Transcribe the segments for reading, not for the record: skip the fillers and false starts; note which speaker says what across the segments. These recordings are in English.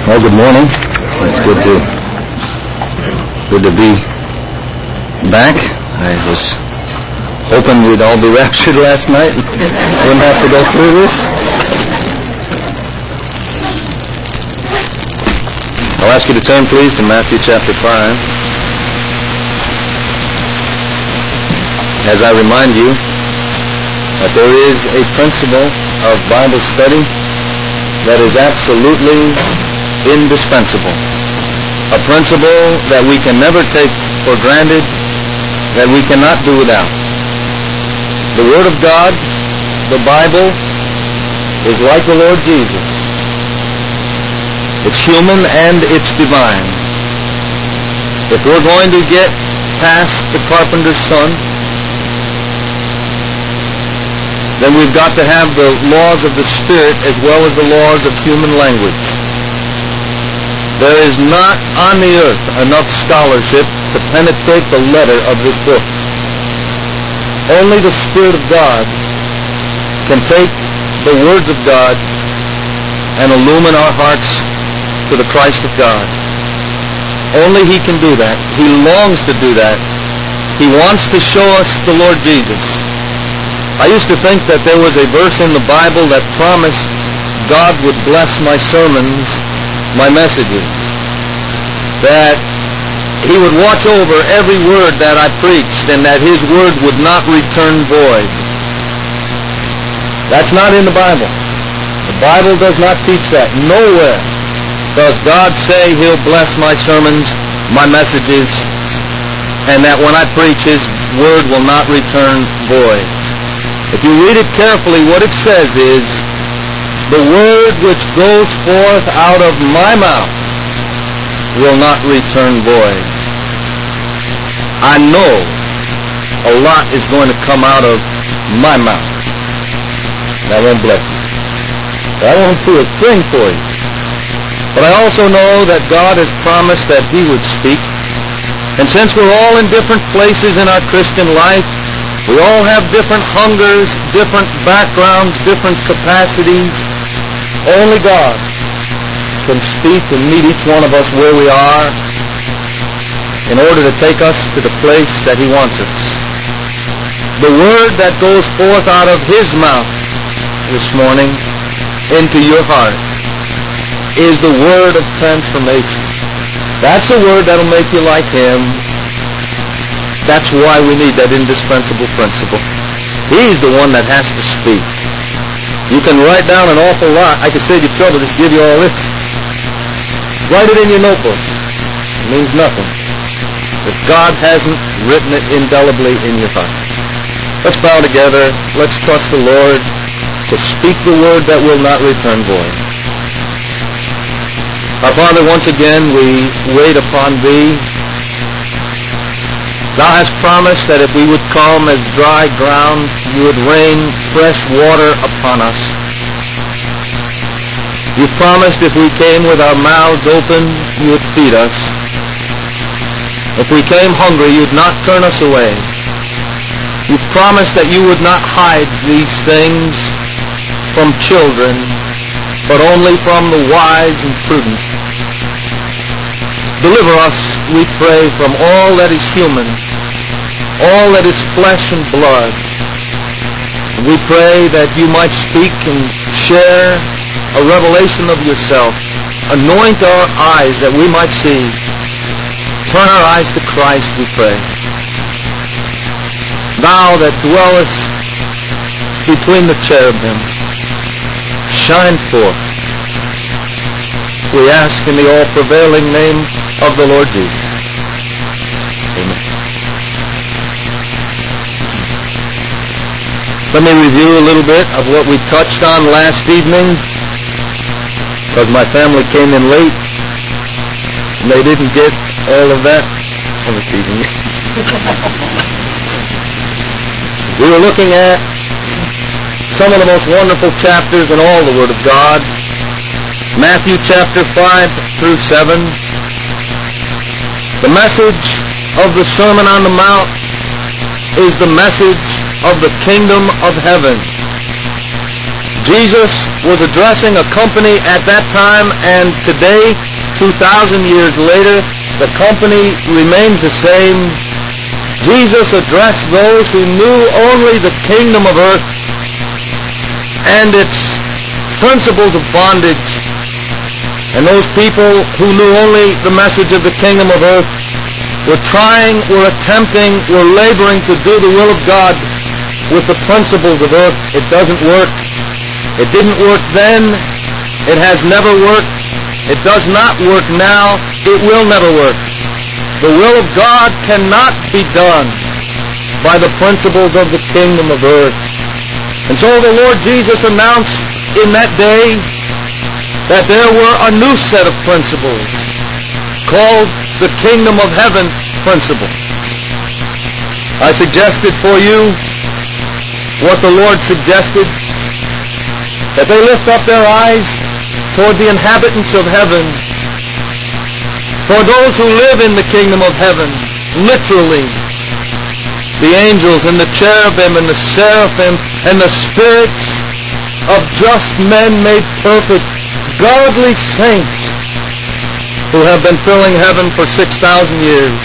Speaker 1: Well, good morning. It's good to be back. I was hoping we'd all be raptured last night. Wouldn't have to go through this. I'll ask you to turn, please, to Matthew chapter 5. As I remind you that there is a principle of Bible study that is absolutely indispensable. A principle that we can never take for granted, that we cannot do without. The Word of God, the Bible, is like the Lord Jesus. It's human and it's divine. If we're going to get past the carpenter's son, then we've got to have the laws of the Spirit as well as the laws of human language. There is not on the earth enough scholarship to penetrate the letter of this book. Only the Spirit of God can take the words of God and illumine our hearts to the Christ of God. Only He can do that. He longs to do that. He wants to show us the Lord Jesus. I used to think that there was a verse in the Bible that promised God would bless my sermons, my messages, that He would watch over every word that I preached and that His word would not return void. That's not in the Bible. The Bible does not teach that. Nowhere does God say He'll bless my sermons, my messages, and that when I preach His word will not return void. If you read it carefully, what it says is, the word which goes forth out of my mouth will not return void. I know a lot is going to come out of my mouth. That won't bless you. That won't do a thing for you. But I also know that God has promised that He would speak. And since we're all in different places in our Christian life, we all have different hungers, different backgrounds, different capacities. Only God can speak and meet each one of us where we are in order to take us to the place that He wants us. The word that goes forth out of His mouth this morning into your heart is the word of transformation. That's the word that'll make you like Him. That's why we need that indispensable principle. He's the one that has to speak. You can write down an awful lot. I could save you trouble, just give you all this. Write it in your notebook. It means nothing if God hasn't written it indelibly in your heart. Let's bow together. Let's trust the Lord to speak the word that will not return void. Our Father, once again, we wait upon Thee. Thou hast promised that if we would come as dry ground, You would rain fresh water upon us. You promised if we came with our mouths open, You would feed us. If we came hungry, You would not turn us away. You promised that You would not hide these things from children, but only from the wise and prudent. Deliver us, we pray, from all that is human, all that is flesh and blood. We pray that You might speak and share a revelation of Yourself. Anoint our eyes that we might see. Turn our eyes to Christ, we pray. Thou that dwellest between the cherubim, shine forth. We ask in the all-prevailing name of the Lord Jesus. Amen. Let me review a little bit of what we touched on last evening, because my family came in late and they didn't get all of that. I'm teasing you. We were looking at some of the most wonderful chapters in all the Word of God. Matthew chapter 5 through 7. The message of the Sermon on the Mount is the message of the kingdom of heaven. Jesus was addressing a company at that time, and today, 2,000 years later, the company remains the same. Jesus addressed those who knew only the kingdom of earth and its principles of bondage, and those people who knew only the message of the kingdom of earth were attempting, were laboring to do the will of God with the principles of earth. It doesn't work. It didn't work then. It has never worked. It does not work now. It will never work. The will of God cannot be done by the principles of the kingdom of earth. And so the Lord Jesus announced in that day that there were a new set of principles called the kingdom of heaven principle. I suggested for you what the Lord suggested, that they lift up their eyes toward the inhabitants of heaven, for those who live in the kingdom of heaven, literally, the angels and the cherubim and the seraphim and the spirits of just men made perfect, godly saints who have been filling heaven for 6,000 years.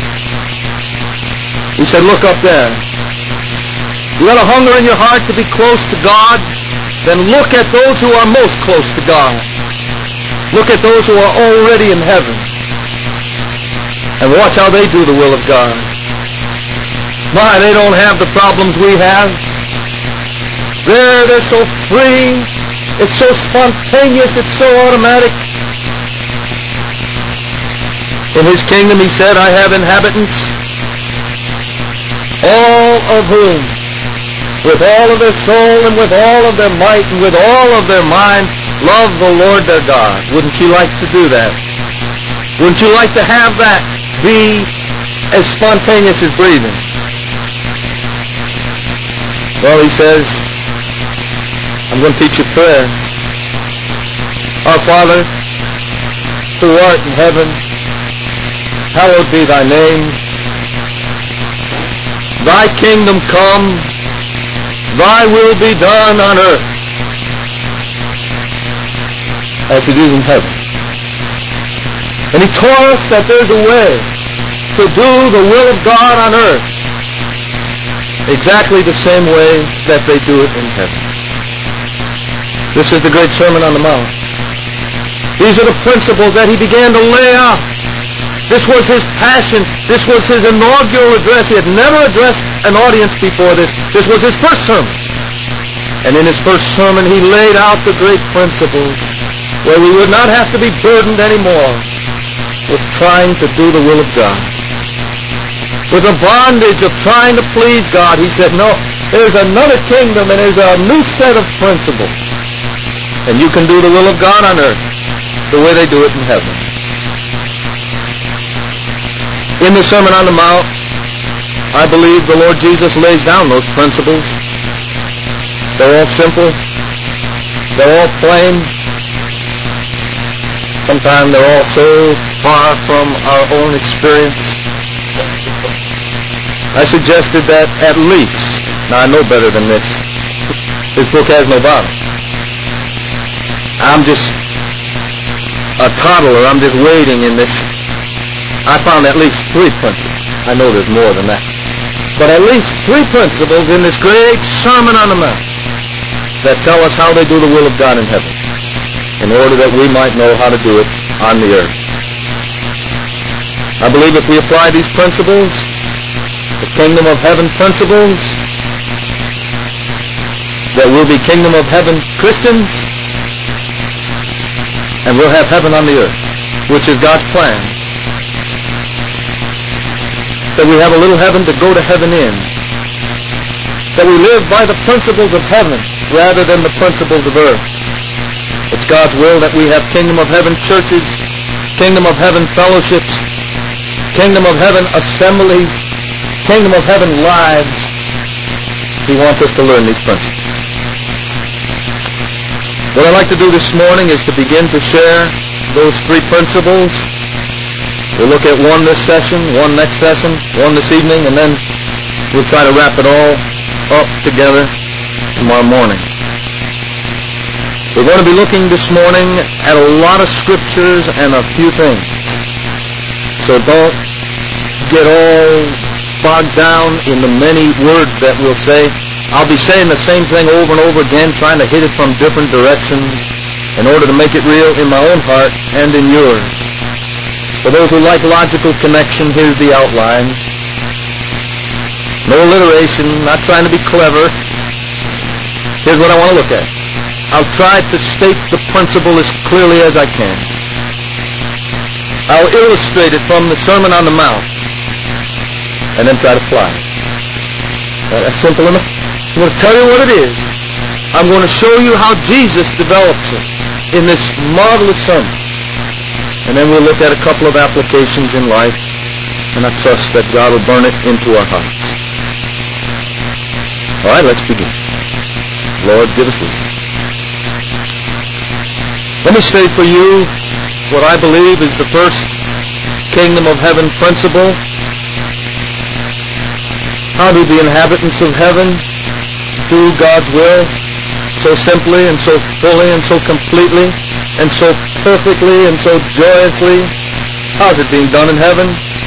Speaker 1: He said, look up there. You got a hunger in your heart to be close to God? Then look at those who are most close to God. Look at those who are already in heaven. And watch how they do the will of God. My, they don't have the problems we have. They're so free. It's so spontaneous. It's so automatic. In his kingdom, he said, I have inhabitants, all of whom, with all of their soul and with all of their might and with all of their mind, love the Lord their God. Wouldn't you like to do that? Wouldn't you like to have that be as spontaneous as breathing? Well, he says, I'm going to teach you prayer. Our Father, who art in heaven, hallowed be thy name. Thy kingdom come, thy will be done on earth as it is in heaven. And he taught us that there's a way to do the will of God on earth exactly the same way that they do it in heaven. This is the great Sermon on the Mount. These are the principles that he began to lay out. This was his passion. This was his inaugural address. He had never addressed an audience before this. This was his first sermon. And in his first sermon, he laid out the great principles where we would not have to be burdened anymore with trying to do the will of God. With the bondage of trying to please God, he said, no, there's another kingdom and there's a new set of principles. And you can do the will of God on earth the way they do it in heaven. In the Sermon on the Mount, I believe the Lord Jesus lays down those principles. They're all simple. They're all plain. Sometimes they're all so far from our own experience. I suggested that at least, now I know better than this. This book has no bottom. I'm just a toddler. I'm just wading in this. I found at least 3 principles. I know there's more than that. But at least 3 principles in this great Sermon on the Mount that tell us how they do the will of God in heaven in order that we might know how to do it on the earth. I believe if we apply these principles, the kingdom of heaven principles, that we'll be kingdom of heaven Christians, and we'll have heaven on the earth, which is God's plan. That we have a little heaven to go to heaven in. That we live by the principles of heaven rather than the principles of earth. It's God's will that we have kingdom of heaven churches, kingdom of heaven fellowships, kingdom of heaven assemblies, kingdom of heaven lives. He wants us to learn these principles. What I'd like to do this morning is to begin to share those 3 principles. We'll look at one this session, one next session, one this evening, and then we'll try to wrap it all up together tomorrow morning. We're going to be looking this morning at a lot of scriptures and a few things. So don't get all bogged down in the many words that we'll say. I'll be saying the same thing over and over again, trying to hit it from different directions in order to make it real in my own heart and in yours. For those who like logical connection, here's the outline. No alliteration, not trying to be clever. Here's what I want to look at. I'll try to state the principle as clearly as I can. I'll illustrate it from the Sermon on the Mount, and then try to apply it. That's simple enough. I'm going to tell you what it is. I'm going to show you how Jesus develops it in this marvelous sermon. And then we'll look at a couple of applications in life, and I trust that God will burn it into our hearts. All right, let's begin. Lord, give us wisdom. Let me state for you what I believe is the first kingdom of heaven principle. How do the inhabitants of heaven do God's will so simply and so fully and so completely and so perfectly and so joyously? How's it being done in heaven?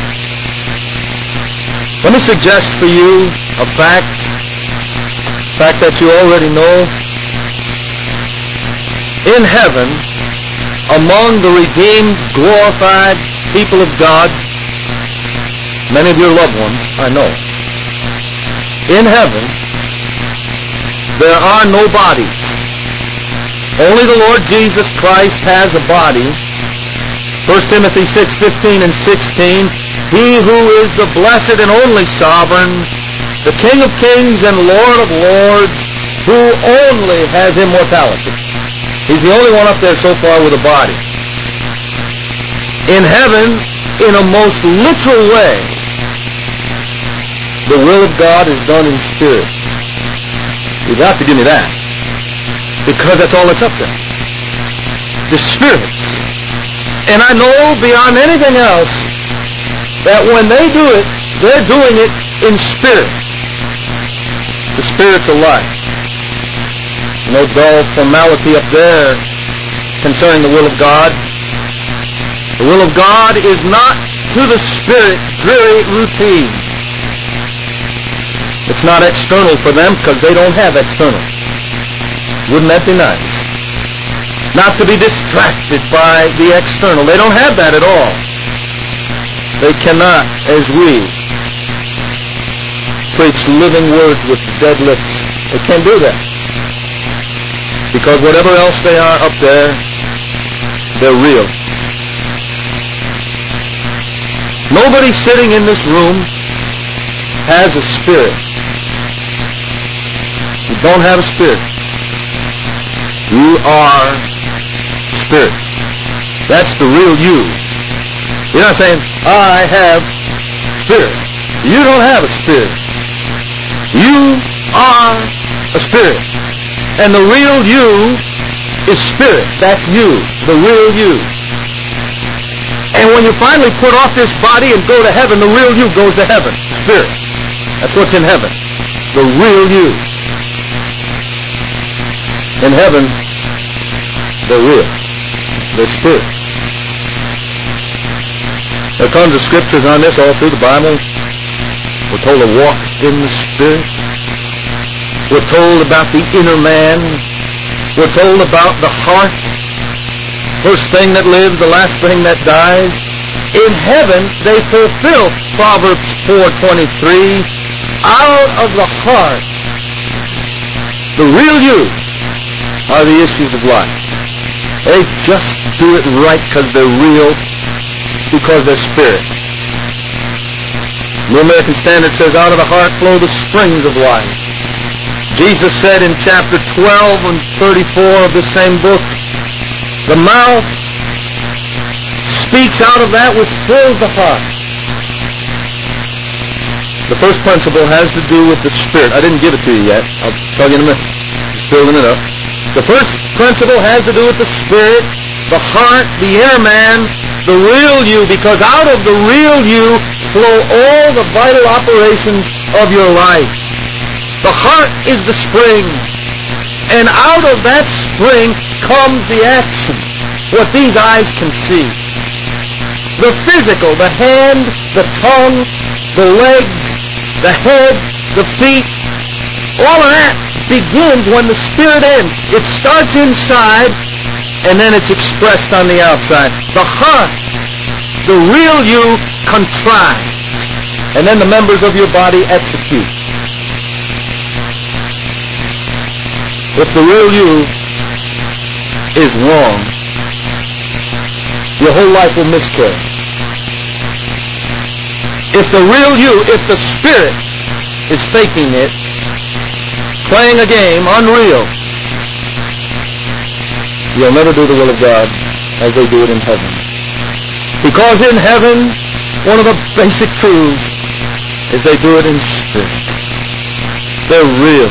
Speaker 1: Let me suggest for you a fact that you already know. In heaven, among the redeemed, glorified people of God, many of your loved ones, I know. In heaven, there are no bodies. Only the Lord Jesus Christ has a body. 1 Timothy 6:15 and 16. He who is the blessed and only sovereign, the King of kings and Lord of lords, who only has immortality. He's the only one up there so far with a body. In heaven, in a most literal way, the will of God is done in spirit. You've got to give me that, because that's all that's up there. The spirits. And I know beyond anything else that when they do it, they're doing it in spirit. The Spirit's alive. No dull formality up there concerning the will of God. The will of God is not to the Spirit dreary routine. It's not external for them because they don't have external. Wouldn't that be nice? Not to be distracted by the external. They don't have that at all. They cannot, as we, preach living words with dead lips. They can't do that. Because whatever else they are up there, they're real. Nobody sitting in this room has a spirit. You don't have a spirit. You are spirit. That's the real you. You're not saying, I have spirit. You don't have a spirit. You are a spirit. And the real you is spirit. That's you. The real you. And when you finally put off this body and go to heaven, the real you goes to heaven. Spirit. That's what's in heaven. The real you. In heaven, they're real. They're spirit. There are tons of scriptures on this all through the Bible. We're told to walk in the Spirit. We're told about the inner man. We're told about the heart. First thing that lives, the last thing that dies. In heaven, they fulfill Proverbs 4:23. Out of the heart, the real you, are the issues of life. They just do it right because they're real, because they're spirit. The American Standard says, out of the heart flow the springs of life. Jesus said in chapter 12 and 34 of the same book, the mouth speaks out of that which fills the heart. The first principle has to do with the spirit. I didn't give it to you yet. I'll tell you in a minute. Just building it up. The first principle has to do with the spirit, the heart, the inner man, the real you, because out of the real you flow all the vital operations of your life. The heart is the spring. And out of that spring comes the action, what these eyes can see. The physical, the hand, the tongue, the legs, the head, the feet, all of that begins when the Spirit ends. It starts inside, and then it's expressed on the outside. The heart, the real you, contrives, and then the members of your body execute. If the real you is wrong, your whole life will miscarry. If the real you, if the Spirit is faking it, playing a game, unreal, you'll never do the will of God as they do it in heaven. Because in heaven, one of the basic truths is they do it in spirit. They're real.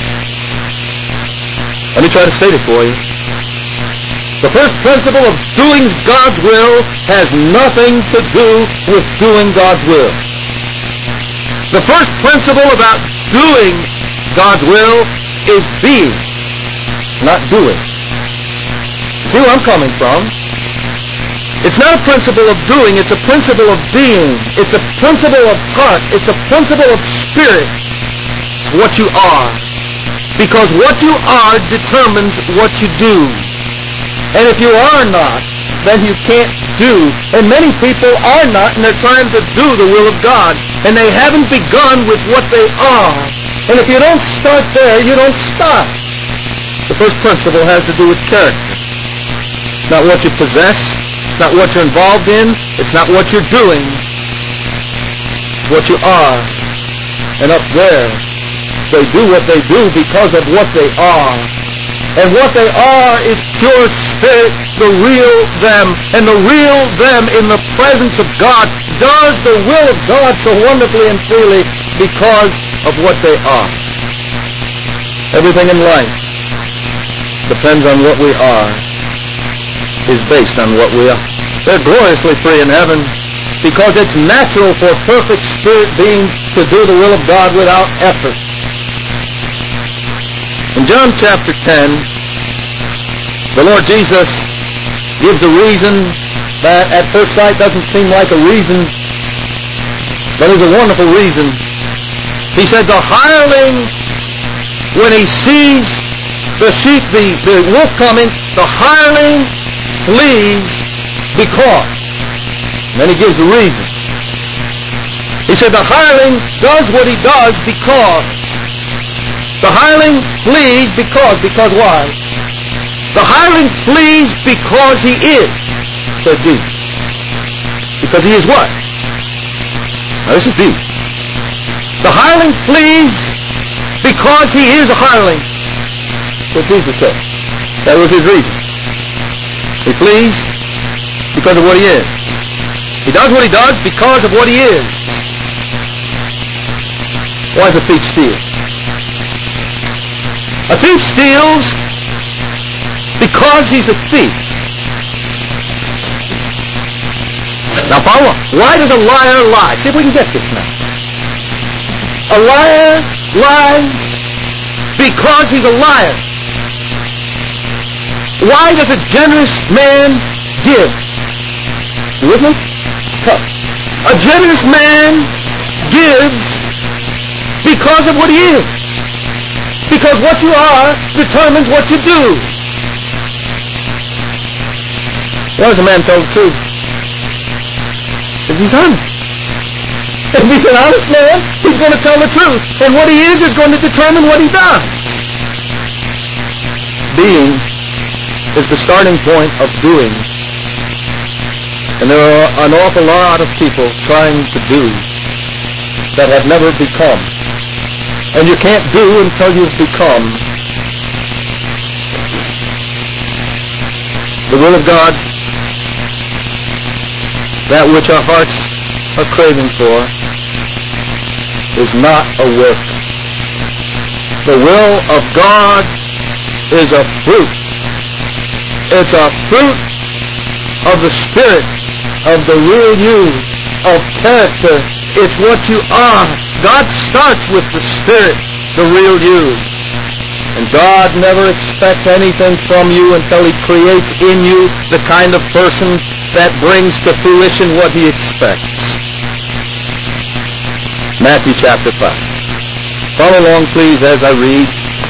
Speaker 1: Let me try to state it for you. The first principle of doing God's will has nothing to do with doing God's will. The first principle about doing God's will is being, not doing. See where I'm coming from? It's not a principle of doing, it's a principle of being. It's a principle of heart. It's a principle of spirit. What you are. Because what you are determines what you do. And if you are not, then you can't do. And many people are not, and they're trying to do the will of God. And they haven't begun with what they are. And if you don't start there, you don't stop. The first principle has to do with character. It's not what you possess. It's not what you're involved in. It's not what you're doing. It's what you are. And up there, they do what they do because of what they are. And what they are is pure spirit, the real them. And the real them in the presence of God does the will of God so wonderfully and freely because of what they are. Everything in life depends on what we are, is based on what we are. They're gloriously free in heaven because it's natural for perfect spirit beings to do the will of God without effort. In John chapter 10, the Lord Jesus gives a reason that at first sight doesn't seem like a reason, but is a wonderful reason. He said, the hireling, when he sees the sheep, the wolf coming, the hireling flees because. And then he gives the reason. He said, the hireling does what he does because. The hireling flees because why? The hireling flees because he is, said Jesus. Because he is what? Now this is deep. The hireling flees because he is a hireling. What Jesus said. That was his reason. He flees because of what he is. He does what he does because of what he is. Why does a thief steal? A thief steals because he's a thief. Now follow. Why does a liar lie? See if we can get this now. A liar lies because he's a liar. Why does a generous man give? You with me? Tough. A generous man gives because of what he is. Because what you are determines what you do. Why does a man tell the truth? Because he's honest. If he's an honest man, he's going to tell the truth. And what he is going to determine what he does. Being is the starting point of doing. And there are an awful lot of people trying to do that have never become. And you can't do until you've become. The will of God, that which our hearts are craving for, is not a work. The will of God is a fruit. It's a fruit of the Spirit, of the real you, of character. It's what you are. God starts with the Spirit, the real you. And God never expects anything from you until He creates in you the kind of person that brings to fruition what He expects. Matthew chapter 5. Follow along, please, as I read.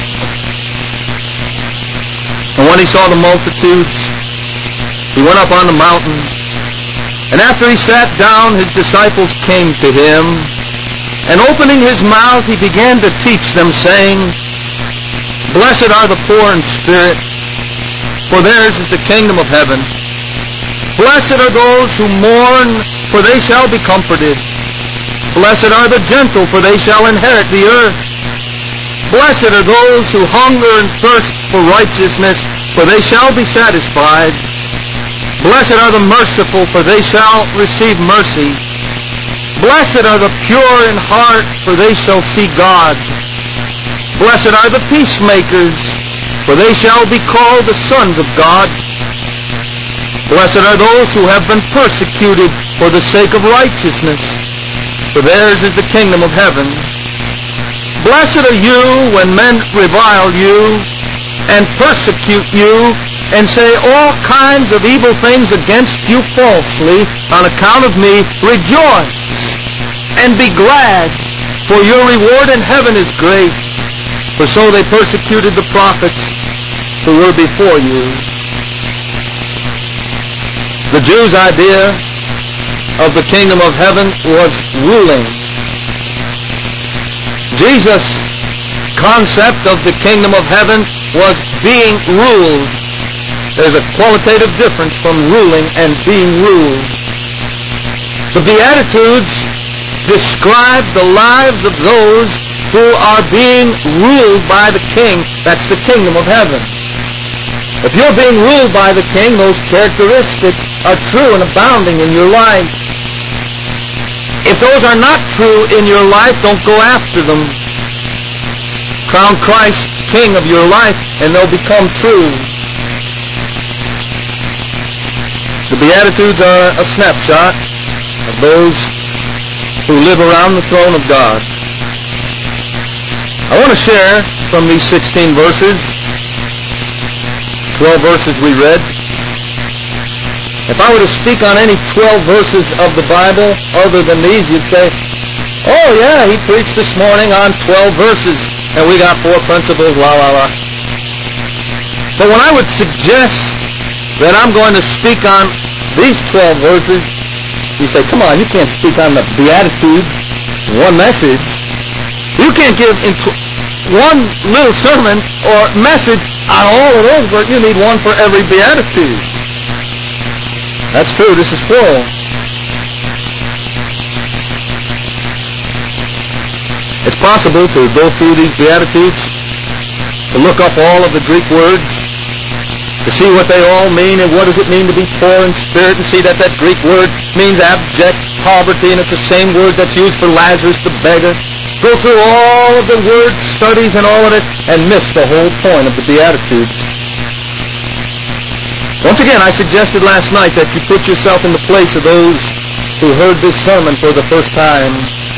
Speaker 1: And when He saw the multitudes, He went up on the mountain. And after He sat down, His disciples came to Him. And opening His mouth, He began to teach them, saying, Blessed are the poor in spirit, for theirs is the kingdom of heaven. Blessed are those who mourn, for they shall be comforted. Blessed are the gentle, for they shall inherit the earth. Blessed are those who hunger and thirst for righteousness, for they shall be satisfied. Blessed are the merciful, for they shall receive mercy. Blessed are the pure in heart, for they shall see God. Blessed are the peacemakers, for they shall be called the sons of God. Blessed are those who have been persecuted for the sake of righteousness, for theirs is the kingdom of heaven. Blessed are you when men revile you and persecute you and say all kinds of evil things against you falsely on account of me. Rejoice and be glad, for your reward in heaven is great. For so they persecuted the prophets who were before you. The Jews' idea of the kingdom of heaven was ruling. Jesus' concept of the kingdom of heaven was being ruled. There's a qualitative difference from ruling and being ruled. The Beatitudes describe the lives of those who are being ruled by the King. That's the kingdom of heaven. If you're being ruled by the King, those characteristics are true and abounding in your life. If those are not true in your life, don't go after them. Crown Christ King of your life, and they'll become true. The Beatitudes are a snapshot of those who live around the throne of God. I want to share from these 16 verses, 12 verses we read. If I were to speak on any 12 verses of the Bible other than these, you'd say, oh yeah, he preached this morning on 12 verses, and we got 4 principles, la la la. But when I would suggest that I'm going to speak on these 12 verses, you say, come on, you can't speak on the Beatitudes in one message. You can't give one little sermon or message on all of those, but you need one for every Beatitude. That's true, this is full. It's possible to go through these Beatitudes, to look up all of the Greek words, to see what they all mean and what does it mean to be poor in spirit, and see that that Greek word means abject poverty, and it's the same word that's used for Lazarus the beggar. Go through all of the word studies and all of it and miss the whole point of the Beatitudes. Once again, I suggested last night that you put yourself in the place of those who heard this sermon for the first time.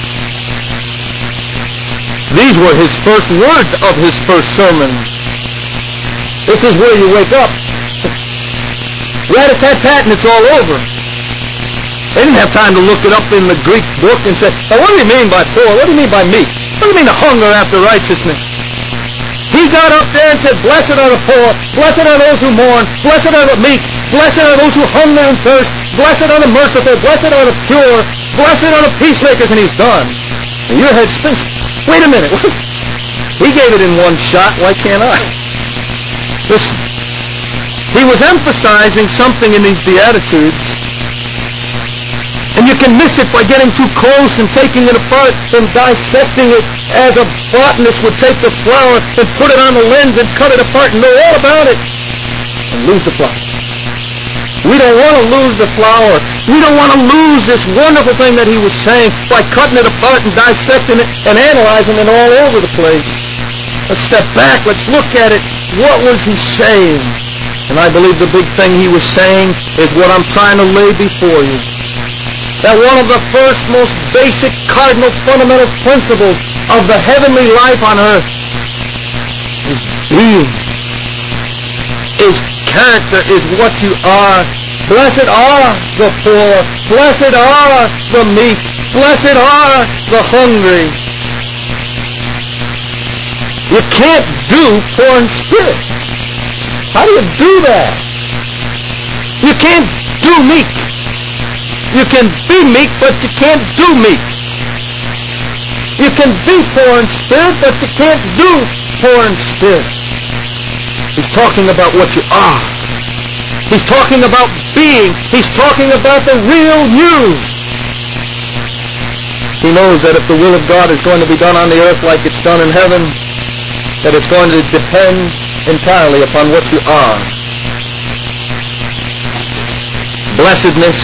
Speaker 1: These were his first words of his first sermon. This is where you wake up. Rat-a-tat-tat, and it's all over. They didn't have time to look it up in the Greek book and say, now what do you mean by poor? What do you mean by meek? What do you mean to hunger after righteousness? He got up there and said, blessed are the poor, blessed are those who mourn, blessed are the meek, blessed are those who hunger and thirst, blessed are the merciful, blessed are the pure, blessed are the peacemakers, and he's done. And your head spins. Wait a minute. He gave it in one shot. Why can't I? Listen. He was emphasizing something in these Beatitudes, and you can miss it by getting too close and taking it apart and dissecting it as a botanist would take the flower and put it on the lens and cut it apart and know all about it and lose the flower. We don't want to lose the flower. We don't want to lose this wonderful thing that he was saying by cutting it apart and dissecting it and analyzing it all over the place. Let's step back. Let's look at it. What was he saying? And I believe the big thing he was saying is what I'm trying to lay before you. That one of the first, most basic, cardinal, fundamental principles of the heavenly life on earth is being. His character is what you are. Blessed are the poor. Blessed are the meek. Blessed are the hungry. You can't do poor in spirit. How do you do that? You can't do meek. You can be meek, but you can't do meek. You can be poor in spirit, but you can't do poor in spirit. He's talking about what you are. He's talking about being. He's talking about the real you. He knows that if the will of God is going to be done on the earth like it's done in heaven, that it's going to depend entirely upon what you are. Blessedness,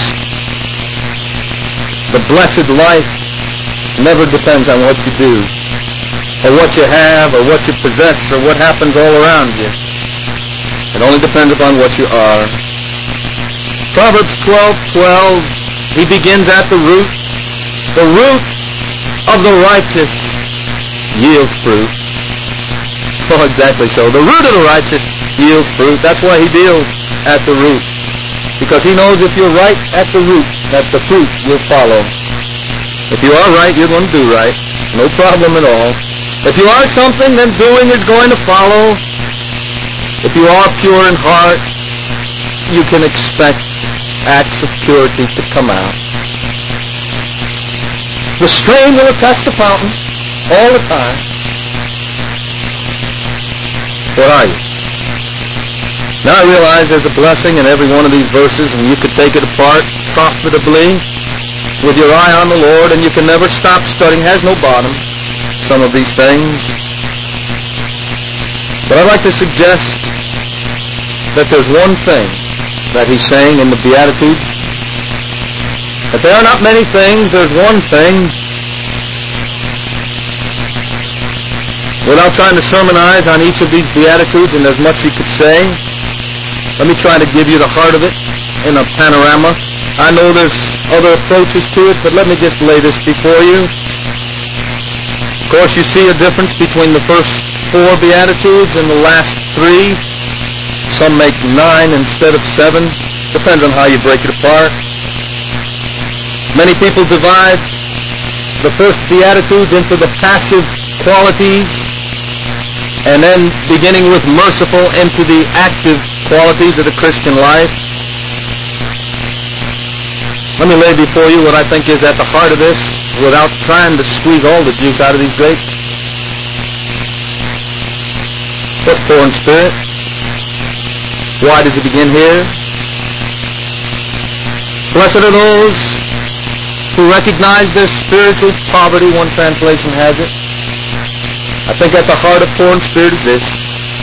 Speaker 1: the blessed life, never depends on what you do, or what you have, or what you possess, or what happens all around you. It only depends upon what you are. Proverbs 12:12, he begins at the root. The root of the righteous yields fruit. Oh, exactly so. The root of the righteous yields fruit. That's why he deals at the root. Because he knows if you're right at the root, that the fruit will follow. If you are right, you're going to do right. No problem at all. If you are something, then doing is going to follow. If you are pure in heart, you can expect acts of purity to come out. The stream will attest the fountain all the time. What are you? Now I realize there's a blessing in every one of these verses, and you could take it apart profitably with your eye on the Lord, and you can never stop studying. It has no bottom, some of these things. But I'd like to suggest that there's one thing that he's saying in the Beatitudes. That there are not many things, there's one thing. Without trying to sermonize on each of these Beatitudes, and there's much you could say, let me try to give you the heart of it in a panorama. I know there's other approaches to it, but let me just lay this before you. Of course, you see a difference between the first 4 Beatitudes and the last 3. Some make 9 instead of 7. Depends on how you break it apart. Many people divide the first Beatitudes into the passive qualities, and then beginning with merciful into the active qualities of the Christian life. Let me lay before you what I think is at the heart of this without trying to squeeze all the juice out of these grapes. What's poor in spirit? Why does it begin here? Blessed are those who recognize their spiritual poverty, one translation has it. I think at the heart of poor in spirit is this: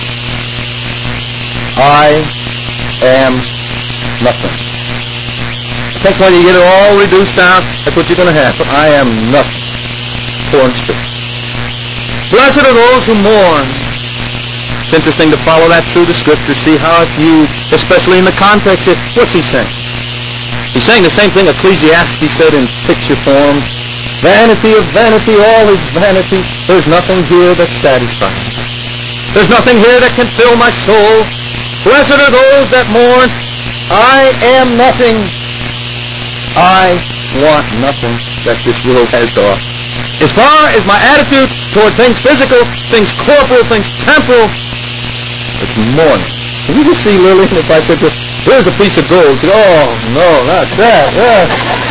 Speaker 1: I am nothing. I think when you get it all reduced down, that's what you're going to have. I am nothing. Poor in spirit. Blessed are those who mourn. It's interesting to follow that through the Scripture, see how it's used, especially in the context of what's he saying? He's saying the same thing Ecclesiastes said in picture form. Vanity of vanity, all is vanity. There's nothing here that satisfies. There's nothing here that can fill my soul. Blessed are those that mourn. I am nothing. I want nothing that this world has to offer. As far as my attitude toward things physical, things corporal, things temporal, it's mourning. Can you just see Lillian if I said to her, here's a piece of gold? She, oh, no, not that. Yeah.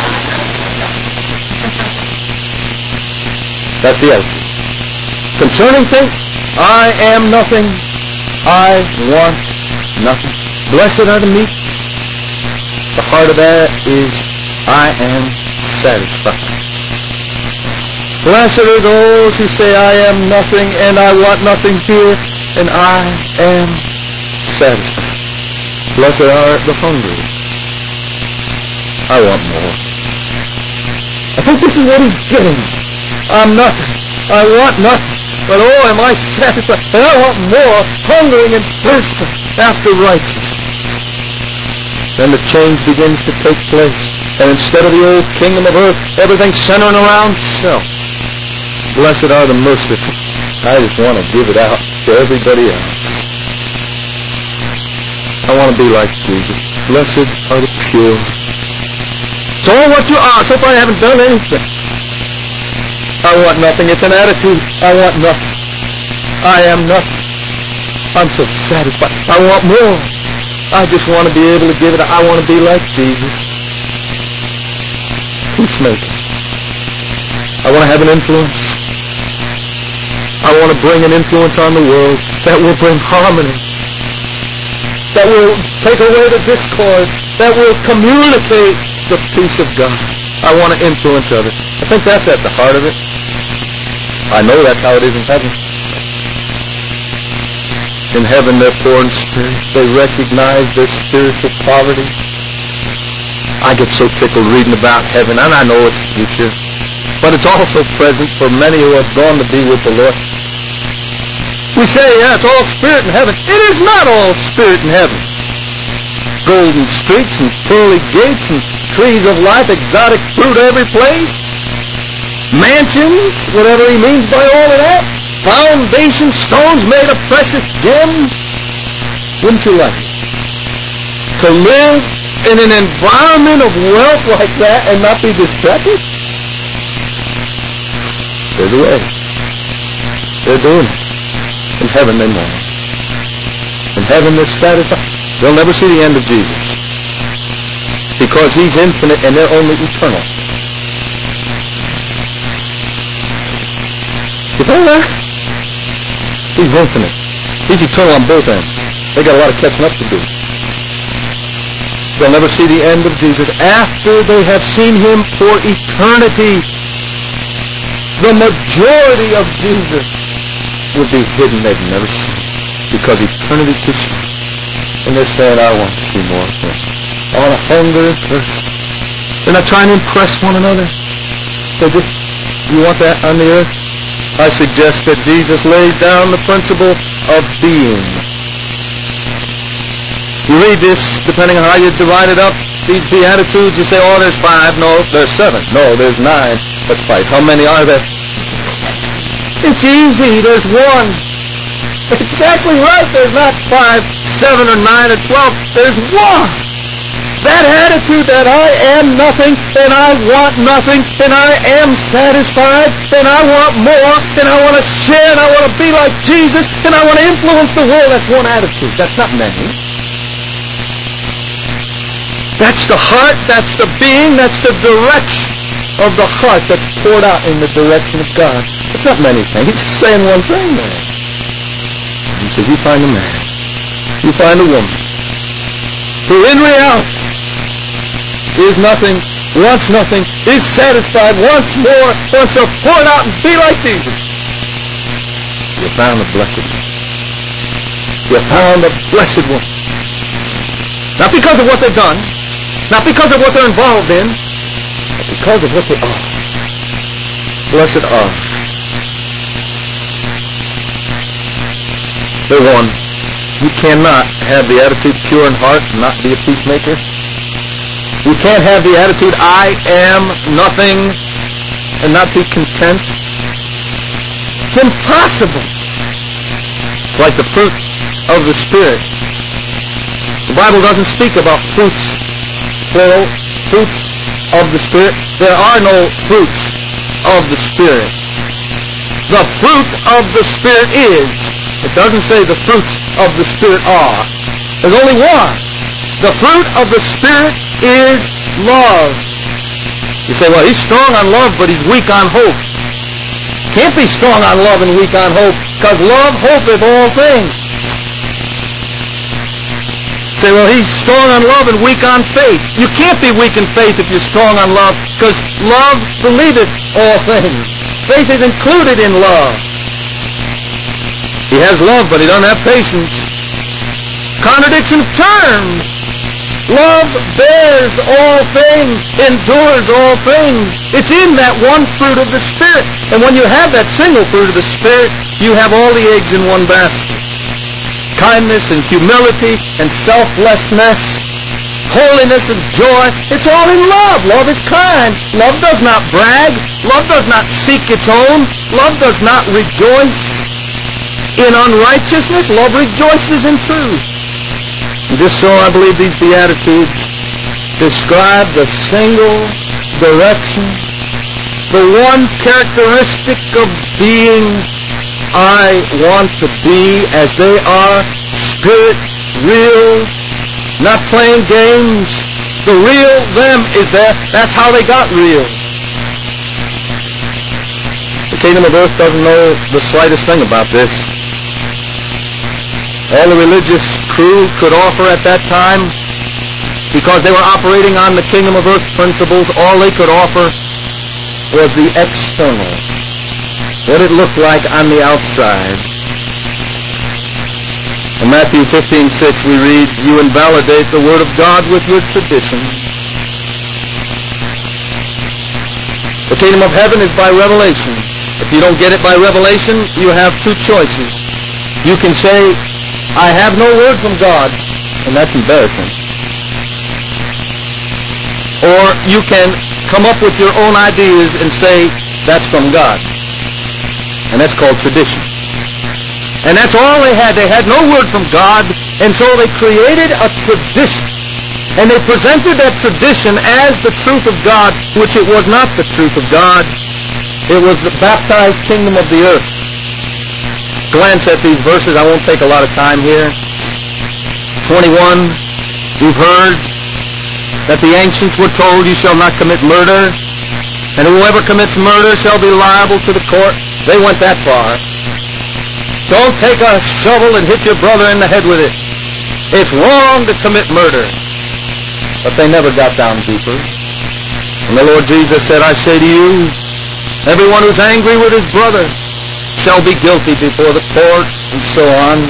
Speaker 1: That's the attitude. Concerning things, I am nothing. I want nothing. Blessed are the meek. The heart of that is, I am satisfied. Blessed are those who say, I am nothing and I want nothing here, and I am satisfied. Blessed are the hungry. I want more. I think this is what he's getting. I'm nothing. I want nothing. But oh, am I satisfied? And I want more, hungering and thirsting after righteousness. Then the change begins to take place. And instead of the old kingdom of earth, everything centering around self. Blessed are the merciful. I just want to give it out. to everybody else. I want to be like Jesus. Blessed are the pure. It's all what you are. So far I haven't done anything. I want nothing. It's an attitude. I want nothing. I am nothing. I'm so satisfied. I want more. I just want to be able to give it. I want to be like Jesus. Peacemaker. I want to have an influence. I want to bring an influence on the world that will bring harmony, that will take away the discord, that will communicate the peace of God. I want to influence others. I think that's at the heart of it. I know that's how it is in heaven. In heaven, they're poor in spirit. They recognize their spiritual poverty. I get so tickled reading about heaven, and I know it's future, but it's also present for many who have gone to be with the Lord. We say, yeah, it's all spirit in heaven. It is not all spirit in heaven. Golden streets and pearly gates and trees of life, exotic fruit every place. Mansions, whatever he means by all of that. Foundation stones made of precious gems. Wouldn't you like it? To live in an environment of wealth like that and not be distracted? There's a way. They're doing it. In heaven they know. In heaven they're satisfied. They'll never see the end of Jesus. Because he's infinite and they're only eternal. You follow that? He's infinite. He's eternal on both ends. They got a lot of catching up to do. They'll never see the end of Jesus. After they have seen him for eternity, the majority of Jesus will be hidden. They've never seen him. Because eternity's too short. And they're saying, I want to see more of him. I want to hunger and thirst. They're not trying to impress one another. They just, you want that on the earth? I suggest that Jesus lays down the principle of being. You read this, depending on how you divide it up, these Beatitudes, you say, oh, there's 5. No, there's 7. No, there's 9. That's 5. How many are there? It's easy. There's 1. Exactly right. There's not 5, 7, or 9, or 12. There's 1. That attitude that I am nothing, and I want nothing, and I am satisfied, and I want more, and I want to share, and I want to be like Jesus, and I want to influence the world. That's one attitude. That's not many. That's the heart, that's the being, that's the direction of the heart that's poured out in the direction of God. It's not many things. He's just saying one thing there. He says, you find a man, you find a woman, who in reality is nothing, wants nothing, is satisfied, wants more, wants to pour it out and be like Jesus. You found a blessed one. You found a blessed one. Not because of what they've done, not because of what they're involved in, but because of what they are. Blessed are. They're one. You cannot have the attitude pure in heart and not be a peacemaker. You can't have the attitude, I am nothing, and not be content. It's impossible. It's like the fruit of the Spirit. The Bible doesn't speak about fruits, plural, fruits of the Spirit. There are no fruits of the Spirit. The fruit of the Spirit is. It doesn't say the fruits of the Spirit are. There's only one. The fruit of the Spirit is love. You say, well, he's strong on love, but he's weak on hope. Can't be strong on love and weak on hope, because love hopeth all things. Say, well, he's strong on love and weak on faith. You can't be weak in faith if you're strong on love, because love believeth all things. Faith is included in love. He has love, but he doesn't have patience. Contradiction of terms. Love bears all things, endures all things. It's in that one fruit of the Spirit. And when you have that single fruit of the Spirit, you have all the eggs in one basket. Kindness and humility and selflessness, holiness and joy. It's all in love. Love is kind. Love does not brag. Love does not seek its own. Love does not rejoice. in unrighteousness, love rejoices in truth. And just so I believe these Beatitudes describe the single direction, the one characteristic of being I want to be as they are, spirit, real, not playing games. The real them is there. That's how they got real. The kingdom of earth doesn't know the slightest thing about this. All the religious crew could offer at that time, because they were operating on the kingdom of earth principles, all they could offer was the external, what it looked like on the outside. In Matthew 15:6 we read, "You invalidate the word of God with your tradition." The kingdom of heaven is by revelation. If you don't get it by revelation, you have two choices. You can say, "I have no word from God," and that's embarrassing. Or you can come up with your own ideas and say, "That's from God." And that's called tradition. And that's all they had. They had no word from God, and so they created a tradition. And they presented that tradition as the truth of God, which it was not the truth of God. It was the baptized kingdom of the earth. Glance at these verses. I won't take a lot of time here. 21, you've heard that the ancients were told, "You shall not commit murder, and whoever commits murder shall be liable to the court." They went that far. Don't take a shovel and hit your brother in the head with it. It's wrong to commit murder. But they never got down deeper. And the Lord Jesus said, "I say to you, everyone who's angry with his brother shall be guilty before the court," and so on.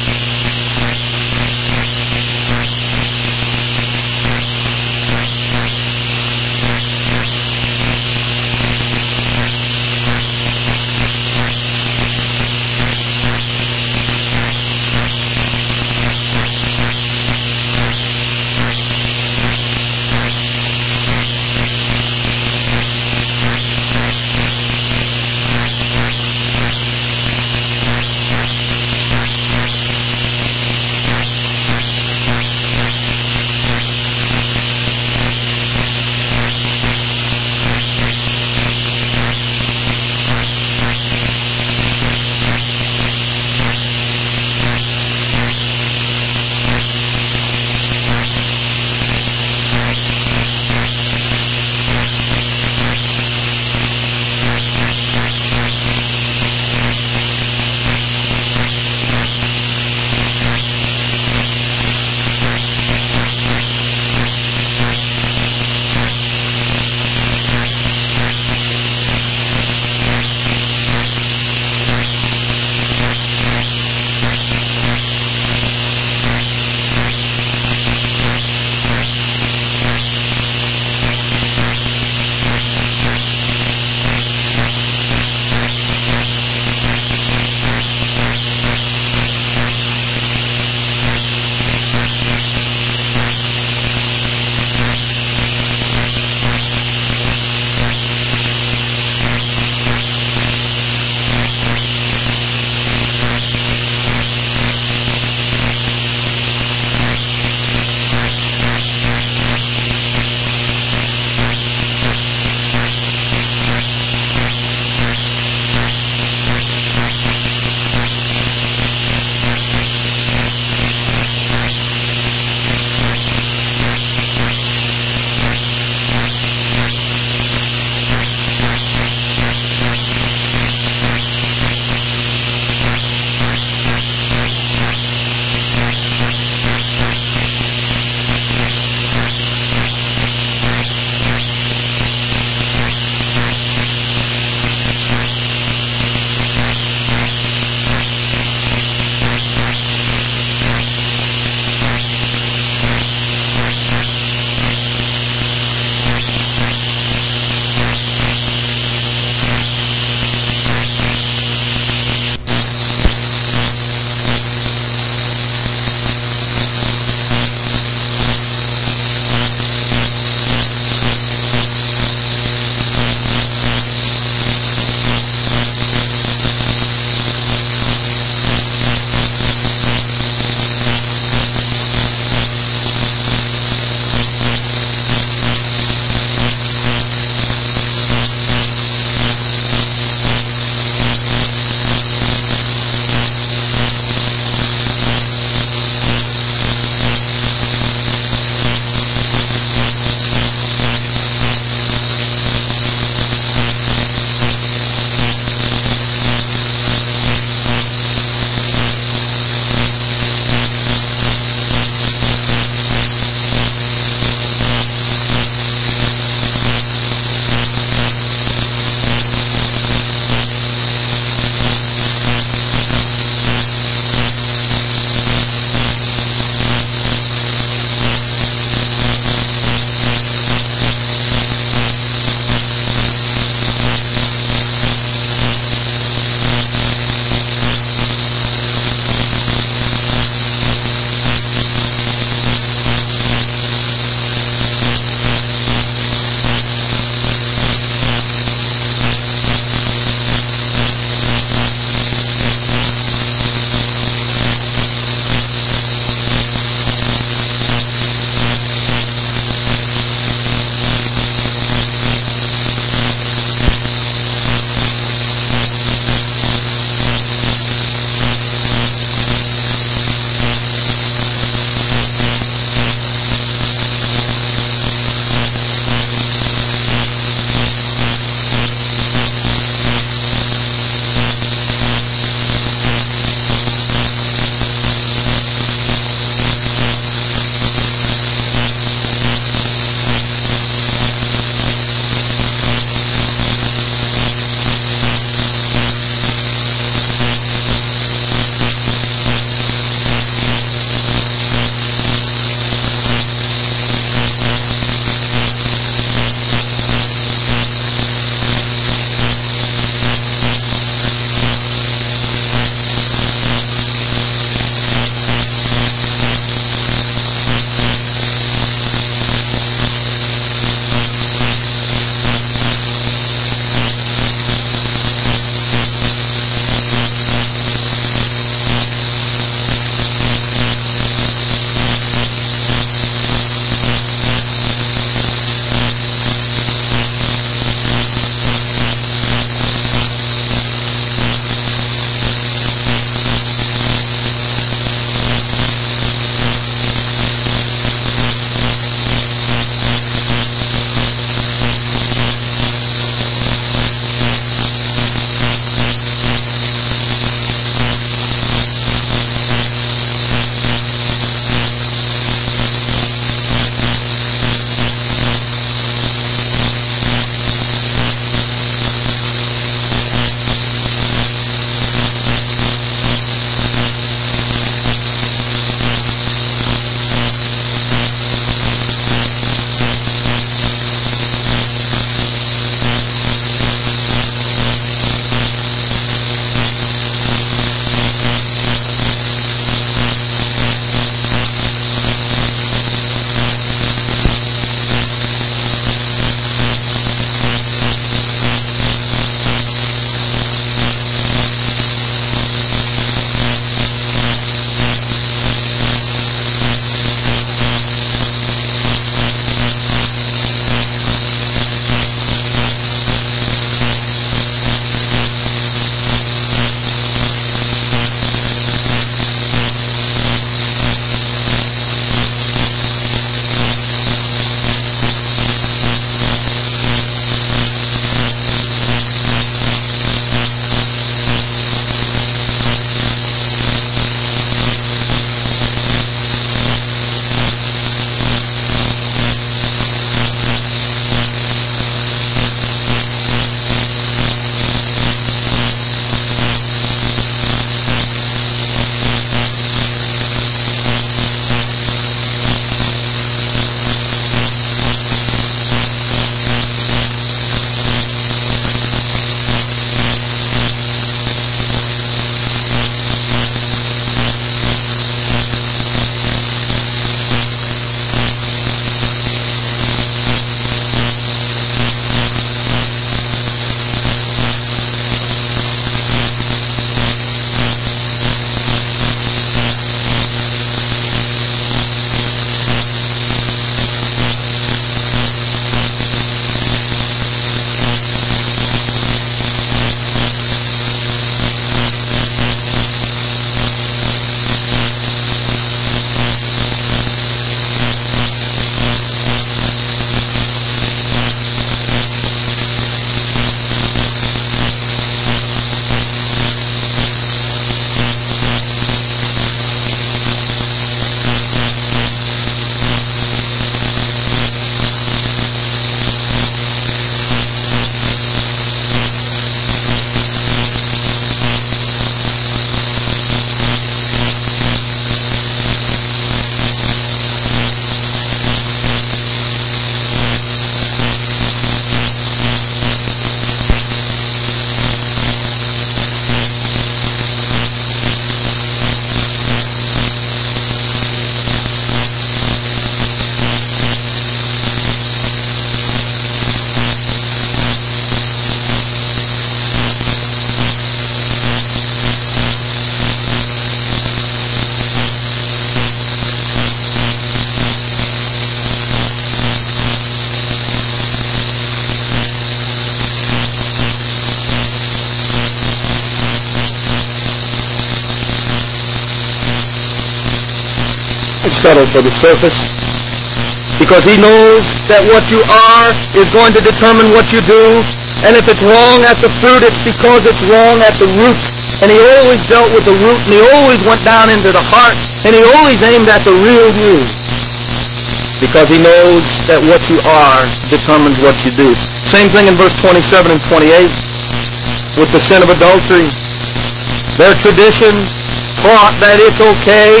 Speaker 1: settle for the surface. Because he knows that what you are is going to determine what you do. And if it's wrong at the fruit, it's because it's wrong at the root. And he always dealt with the root, and he always went down into the heart, and he always aimed at the real you. Because he knows that what you are determines what you do. Same thing in verse 27 and 28 with the sin of adultery. Their tradition taught that it's okay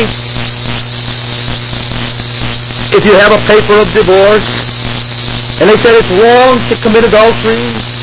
Speaker 1: if you have a paper of divorce, and they said it's wrong to commit adultery,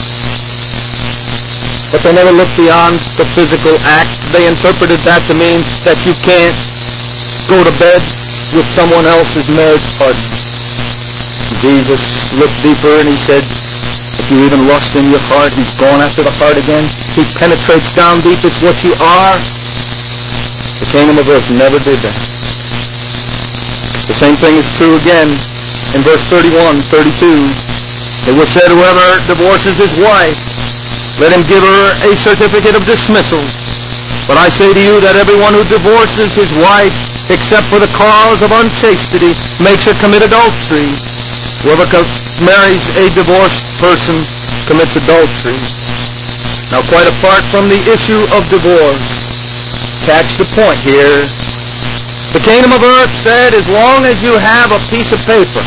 Speaker 1: but they never looked beyond the physical act. They interpreted that to mean that you can't go to bed with someone else's marriage partner. Jesus looked deeper and he said, if you even lust in your heart, he's gone after the heart again. He penetrates down deep. It's what you are. The kingdom of earth never did that. The same thing is true again in verse 31, 32. It was said, whoever divorces his wife, let him give her a certificate of dismissal. But I say to you that everyone who divorces his wife, except for the cause of unchastity, makes her commit adultery. Whoever marries a divorced person commits adultery. Now, quite apart from the issue of divorce, catch the point here. The kingdom of earth said, as long as you have a piece of paper,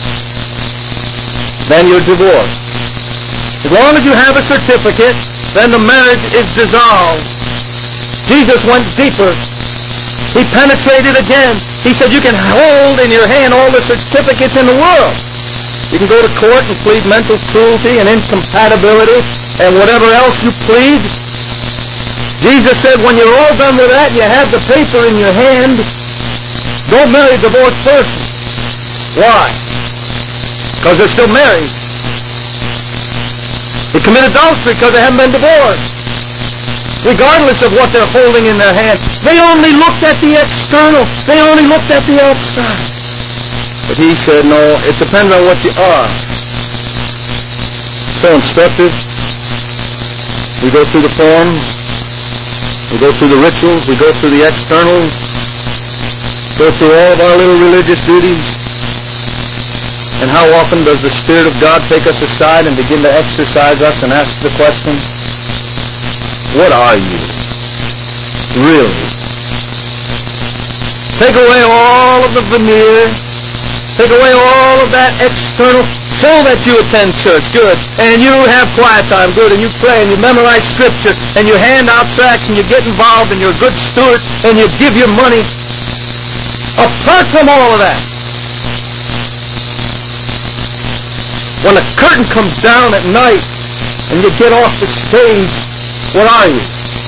Speaker 1: then you're divorced. As long as you have a certificate, then the marriage is dissolved. Jesus went deeper. He penetrated again. He said you can hold in your hand all the certificates in the world. You can go to court and plead mental cruelty and incompatibility and whatever else you plead. Jesus said when you're all done with that and you have the paper in your hand, don't marry a divorced person. Why? Because they're still married. They commit adultery because they haven't been divorced. Regardless of what they're holding in their hand. They only looked at the external. They only looked at the outside. But he said, no, it depends on what you are. So instructive. We go through the forms. We go through the rituals. We go through the externals. Go through all of our little religious duties. And how often does the Spirit of God take us aside and begin to exercise us and ask the question, what are you? Really? Take away all of the veneer. Take away all of that external so that you attend church. Good. And you have quiet time. Good. And you pray and you memorize Scripture and you hand out tracts and you get involved and you're a good steward and you give your money. Apart from all of that, when the curtain comes down at night and you get off the stage, what are you?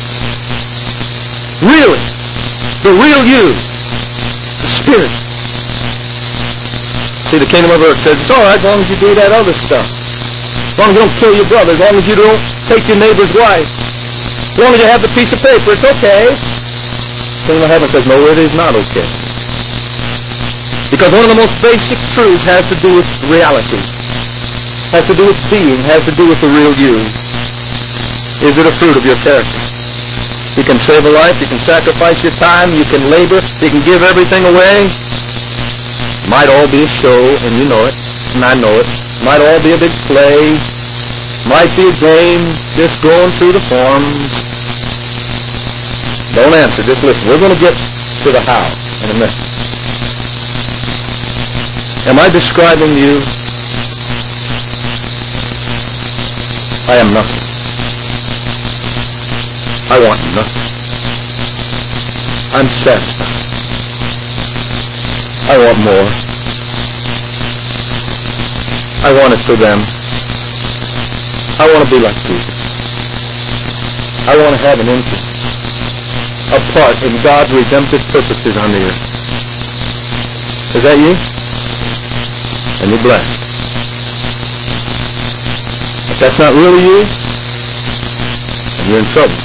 Speaker 1: Really? The real you. The Spirit. See, the kingdom of earth says, it's all right as long as you do that other stuff. As long as you don't kill your brother. As long as you don't take your neighbor's wife. As long as you have the piece of paper, it's okay. The kingdom of heaven says, no, it is not okay. Because one of the most basic truths has to do with reality. Has to do with being. Has to do with the real you. Is it a fruit of your character? You can save a life. You can sacrifice your time. You can labor. You can give everything away. Might all be a show, and you know it, and I know it. Might all be a big play. Might be a game, just going through the forms. Don't answer, just listen. We're going to get to the how in a minute. Am I describing you? I am nothing. I want nothing. I'm satisfied. I want more. I want it for them. I want to be like Jesus. I want to have an interest, a part in God's redemptive purposes on the earth. Is that you? And you're blessed. If that's not really you, then you're in trouble.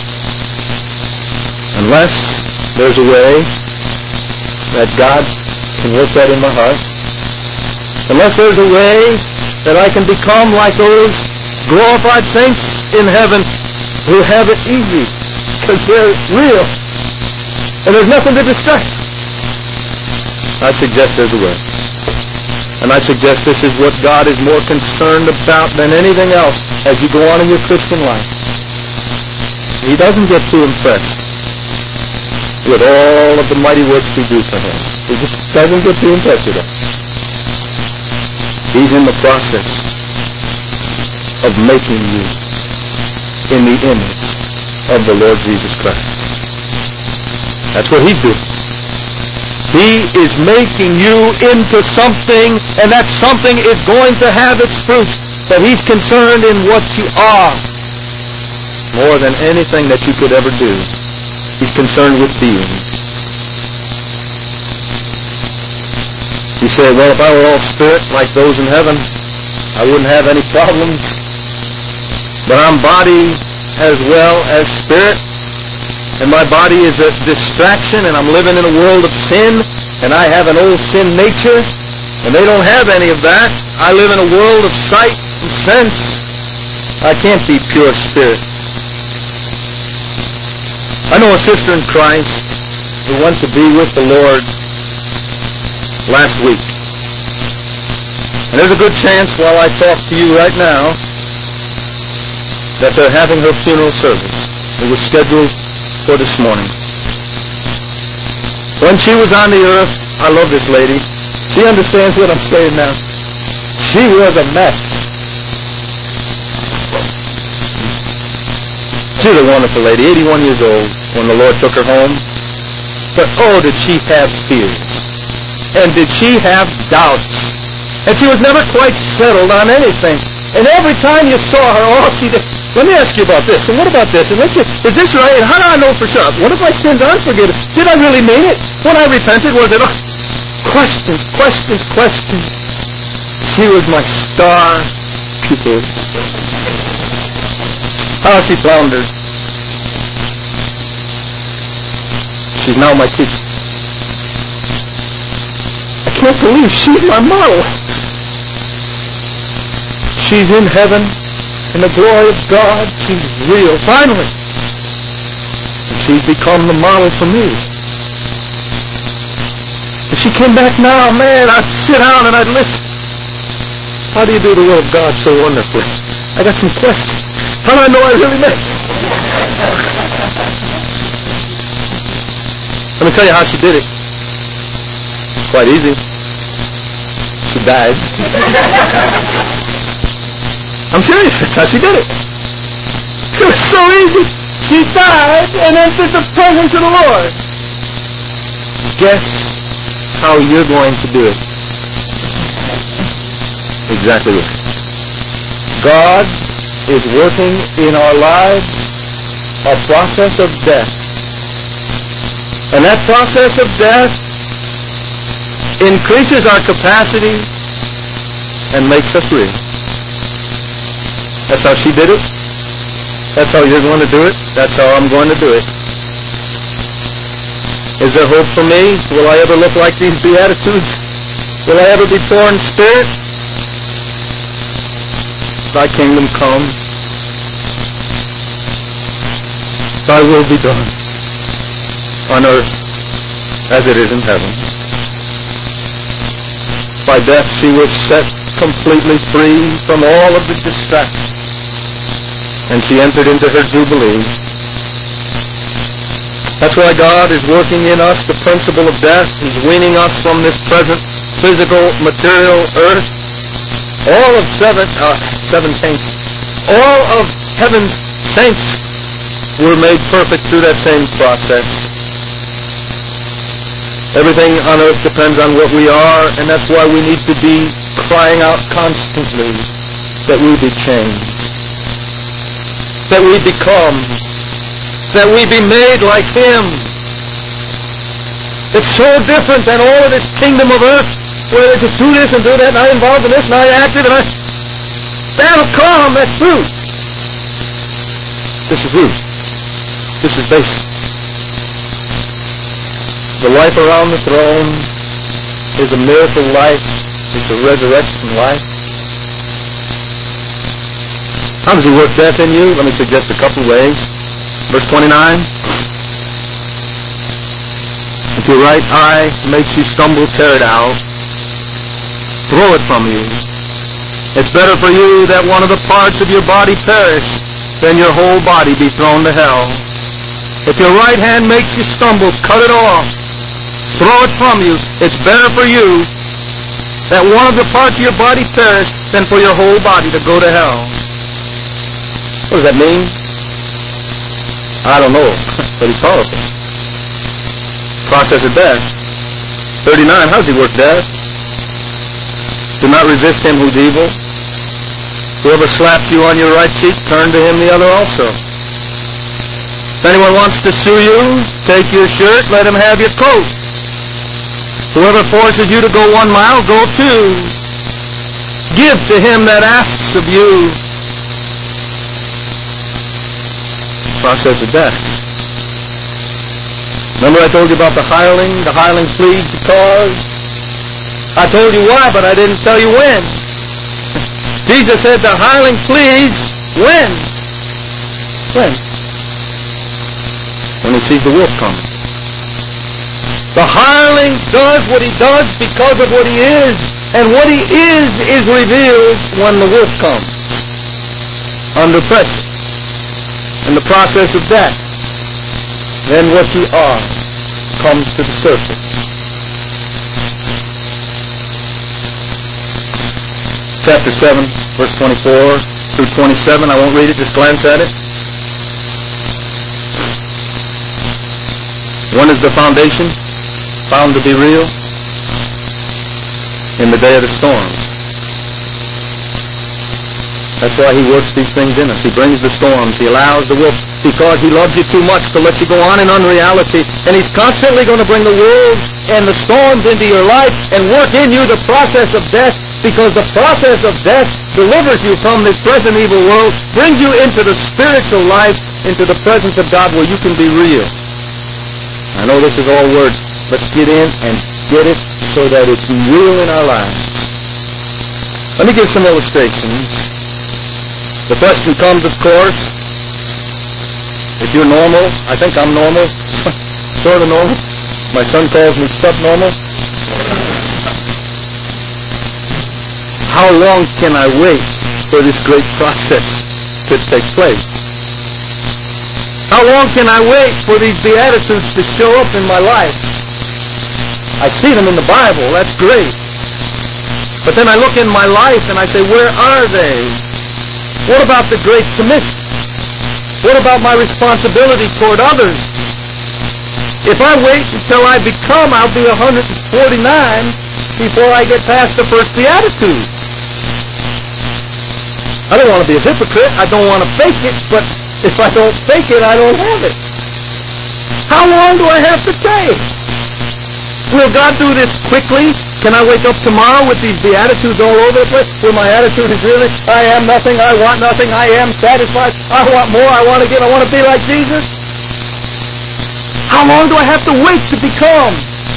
Speaker 1: Unless there's a way that God can work that in my heart. Unless there's a way that I can become like those glorified saints in heaven who have it easy because they're real and there's nothing to distract. I suggest there's a way. And I suggest this is what God is more concerned about than anything else as you go on in your Christian life. He doesn't get too impressed with all of the mighty works we do for Him. He just doesn't get too impressed with it. He's in the process of making you in the image of the Lord Jesus Christ. That's what He's doing. He is making you into something, and that something is going to have its fruit. But He's concerned in what you are more than anything that you could ever do. He's concerned with being. You say, well, if I were all spirit like those in heaven, I wouldn't have any problems. But I'm body as well as spirit. And my body is a distraction, and I'm living in a world of sin, and I have an old sin nature, and they don't have any of that. I live in a world of sight and sense. I can't be pure spirit. I know a sister in Christ who went to be with the Lord last week. And there's a good chance while I talk to you right now that they're having her funeral service. It was scheduled for this morning. When she was on the earth, I love this lady. She understands what I'm saying now. She was a mess. She's a wonderful lady, 81 years old when the Lord took her home. But oh, did she have fears. And did she have doubts. And she was never quite settled on anything. And every time you saw her, oh, she did. Let me ask you about this, and what about this, and let's just, is this right, and how do I know for sure? What if my sins are unforgiven? Did I really mean it? When I repented, was it? Questions. She was my star pupil. How she floundered. She's now my teacher. I can't believe she's my model. She's in heaven. In the glory of God, she's real. Finally. And she's become the model for me. If she came back now, man, I'd sit down and I'd listen. How do you do the will of God so wonderfully? I got some questions. How do I know I really meant it? Let me tell you how she did it. Quite easy. She died. I'm serious. That's how she did it. It was so easy. She died and entered the presence of the Lord. Guess how you're going to do it? Exactly right. God is working in our lives a process of death. And that process of death increases our capacity and makes us real. That's how she did it. That's how you're going to do it. That's how I'm going to do it. Is there hope for me? Will I ever look like these Beatitudes? Will I ever be poor in spirit? Thy kingdom come. Thy will be done on earth as it is in heaven. By death she was set completely free from all of the distractions. And she entered into her jubilee. That's why God is working in us the principle of death. He's weaning us from this present physical, material earth. All of seven saints, all of heaven's saints were made perfect through that same process. Everything on earth depends on what we are, and that's why we need to be crying out constantly that we be changed, that we become, that we be made like Him. It's so different than all of this kingdom of earth, where they just do this and do that, and I involved in this, and I active, and that'll come, that's fruit. This is root. This is basic. The life around the throne is a miracle life. It's a resurrection life. How does He work death in you? Let me suggest a couple ways. Verse 29. If your right eye makes you stumble, tear it out. Throw it from you. It's better for you that one of the parts of your body perish than your whole body be thrown to hell. If your right hand makes you stumble, cut it off. Throw it from you. It's better for you that one of the parts of your body perish than for your whole body to go to hell. What does that mean? I don't know, but it's powerful. Process of death. 39, how does he work death? Do not resist him who's evil. Whoever slaps you on your right cheek, turn to him the other also. If anyone wants to sue you, take your shirt, let him have your coat. Whoever forces you to go 1 mile, go 2. Give to him that asks of you. Process of death. Remember I told you about the hireling? The hireling flees because I told you why, but I didn't tell you when. Jesus said the hireling flees when? When he sees the wolf coming. The hireling does what he does because of what he is, and what he is revealed when the wolf comes. Under pressure. In the process of death. Then what you are comes to the surface. Chapter 7, verse 24 through 27. I won't read it, just glance at it. When is the foundation found to be real? In the day of the storm. That's why he works these things in us. He brings the storms. He allows the wolf because he loves you too much to let you go on in unreality. And he's constantly going to bring the wolves and the storms into your life and work in you the process of death, because the process of death delivers you from this present evil world, brings you into the spiritual life, into the presence of God where you can be real. I know this is all words. Let's get in and get it so that it's real in our lives. Let me give some illustrations. The question comes, of course, if you're normal, I think I'm normal, sort of normal. My son calls me subnormal. How long can I wait for this great process to take place? How long can I wait for these Beatitudes to show up in my life? I see them in the Bible, that's great. But then I look in my life and I say, where are they? What about the Great Commission? What about my responsibility toward others? If I wait until I become, I'll be 149 before I get past the first Beatitude. I don't want to be a hypocrite. I don't want to fake it, but if I don't fake it, I don't have it. How long do I have to take? Will God do this quickly? Can I wake up tomorrow with these Beatitudes all over the place? Where my attitude is really, I am nothing, I want nothing, I am satisfied, I want more, I want to give, I want to be like Jesus? How long do I have to wait to become?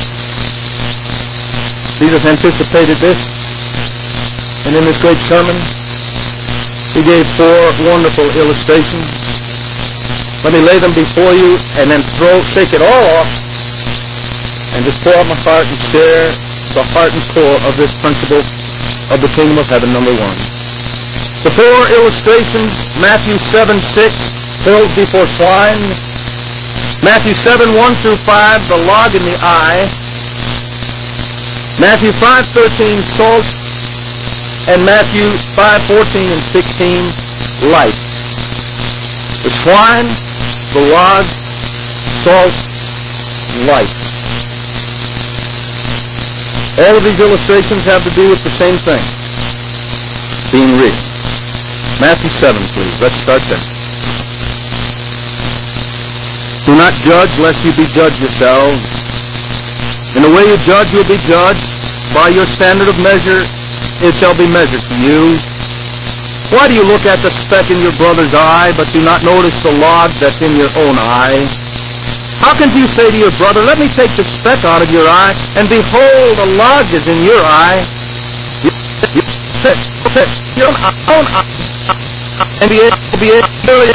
Speaker 1: Jesus anticipated this. And in this great sermon, he gave 4 wonderful illustrations. Let me lay them before you and then shake it all off and just pour out my heart and share the heart and core of this principle of the kingdom of heaven, number 1. The 4 illustrations, Matthew 7:6, pills before swine. Matthew 7:1 through 5, the log in the eye. Matthew 5:13, salt. And Matthew 5:14 and 16, light. The swine, the log, salt, light. All of these illustrations have to do with the same thing. Being real. Matthew 7, please. Let's start there. Do not judge lest you be judged yourselves. In the way you judge, you'll be judged. By your standard of measure, it shall be measured to you. Why do you look at the speck in your brother's eye, but do not notice the log that's in your own eye? How can you say to your brother, let me take the speck out of your eye, and behold, a log is in your eye? Your own eye and be early,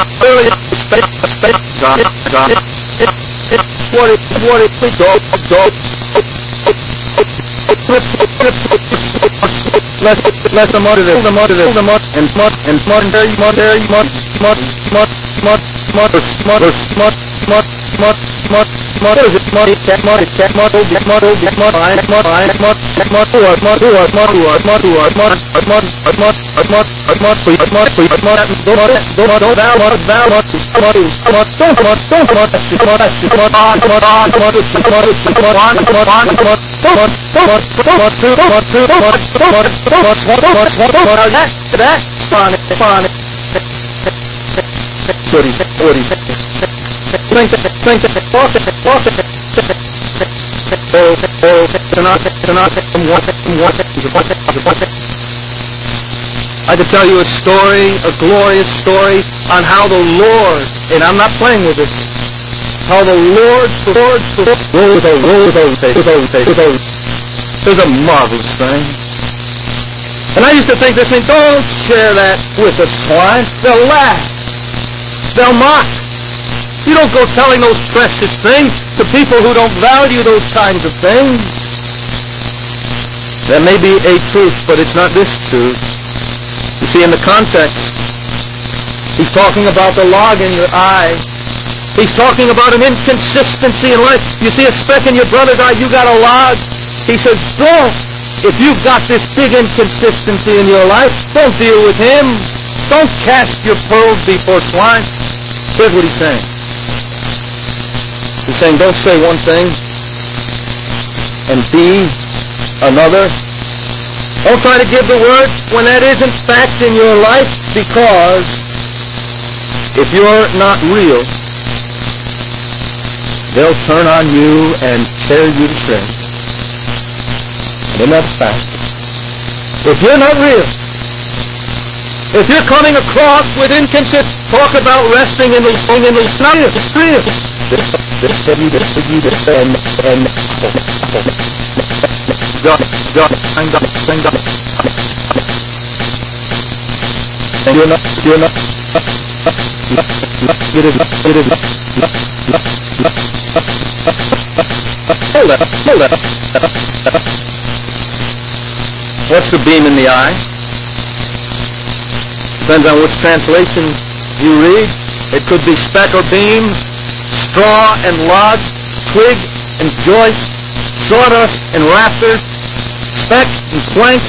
Speaker 1: God. What it, less the mud, and I could tell you a story, a glorious story, on how the Lord, and I'm not playing with this, how the Lord, there's a marvelous thing. And I used to think this thing, don't share that with the swine. They'll laugh. They'll mock. You don't go telling those precious things to people who don't value those kinds of things. That may be a truth, but it's not this truth. You see, in the context, he's talking about the log in your eye. He's talking about an inconsistency in life. You see a speck in your brother's eye, you got a log. He says, don't. If you've got this big inconsistency in your life, don't deal with him. Don't cast your pearls before swine. Here's what he's saying. He's saying, don't say one thing and be another. Don't try to give the word when that isn't fact in your life, because if you're not real, they'll turn on you and tear you to shreds. And that's fact. If you're not real, if you're coming across with inconsistent talk about resting in the it's not real. It's real. What's the beam in the eye? Depends on which translation you read. It could be speck or beam, straw and log, twig and joist, sawdust and rafter, speck and plank.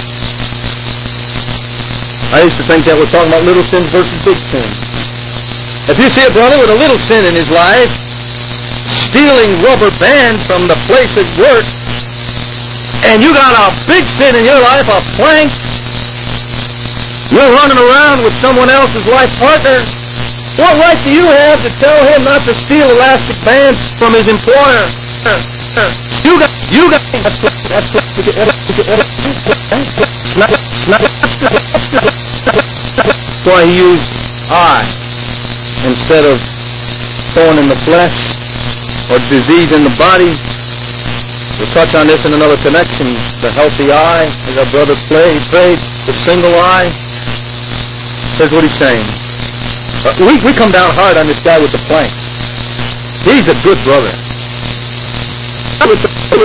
Speaker 1: I used to think that we're talking about little sins versus big sins. If you see a brother with a little sin in his life, stealing rubber bands from the place at work, and you got a big sin in your life, a plank, you're running around with someone else's life partner, what right do you have to tell him not to steal elastic bands from his employer? That's why he used eye instead of thorn in the flesh or disease in the body. We'll touch on this in another connection. The healthy eye, as our brother prayed, the single eye. Here's what he's saying. We come down hard on this guy with the plank. He's a good brother. With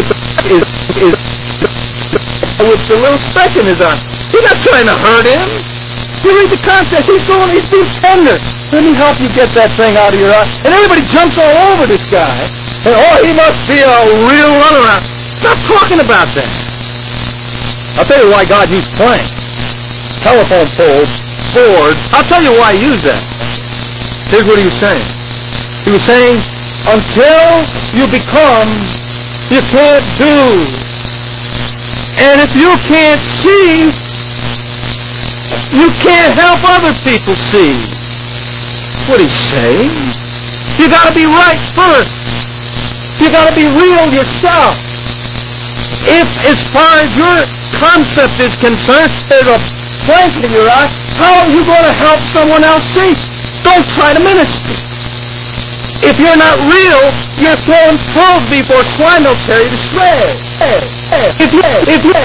Speaker 1: the little speck in his eye. He's not trying to hurt him. You read the context. He's being tender. Let me help you get that thing out of your eye. And everybody jumps all over this guy. And, he must be a real runaround. Stop talking about that. I'll tell you why God used planks, telephone poles, boards. I'll tell you why he used that. Here's what he was saying. He was saying, until you become, you can't do. And if you can't see, you can't help other people see. That's what he's saying. You got to be right first. You got to be real yourself. If, as far as your concept is concerned, there's a plank in your eye, how are you going to help someone else see? Don't try to minister. If you're not real, you're throwing pearls before swine, they'll tear you to shreds. If you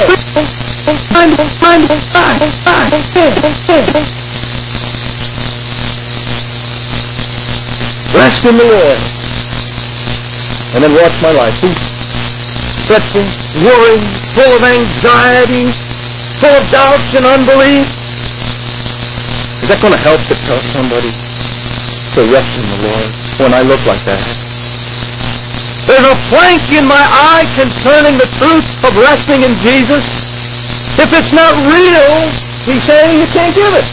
Speaker 1: Rest in the Lord. And then watch my life. Who's fretful, worried, full of anxiety, full of doubts and unbelief? Is that going to help to tell somebody to rest in the Lord when I look like that? There's a plank in my eye concerning the truth of resting in Jesus. If it's not real, he's saying you can't give it.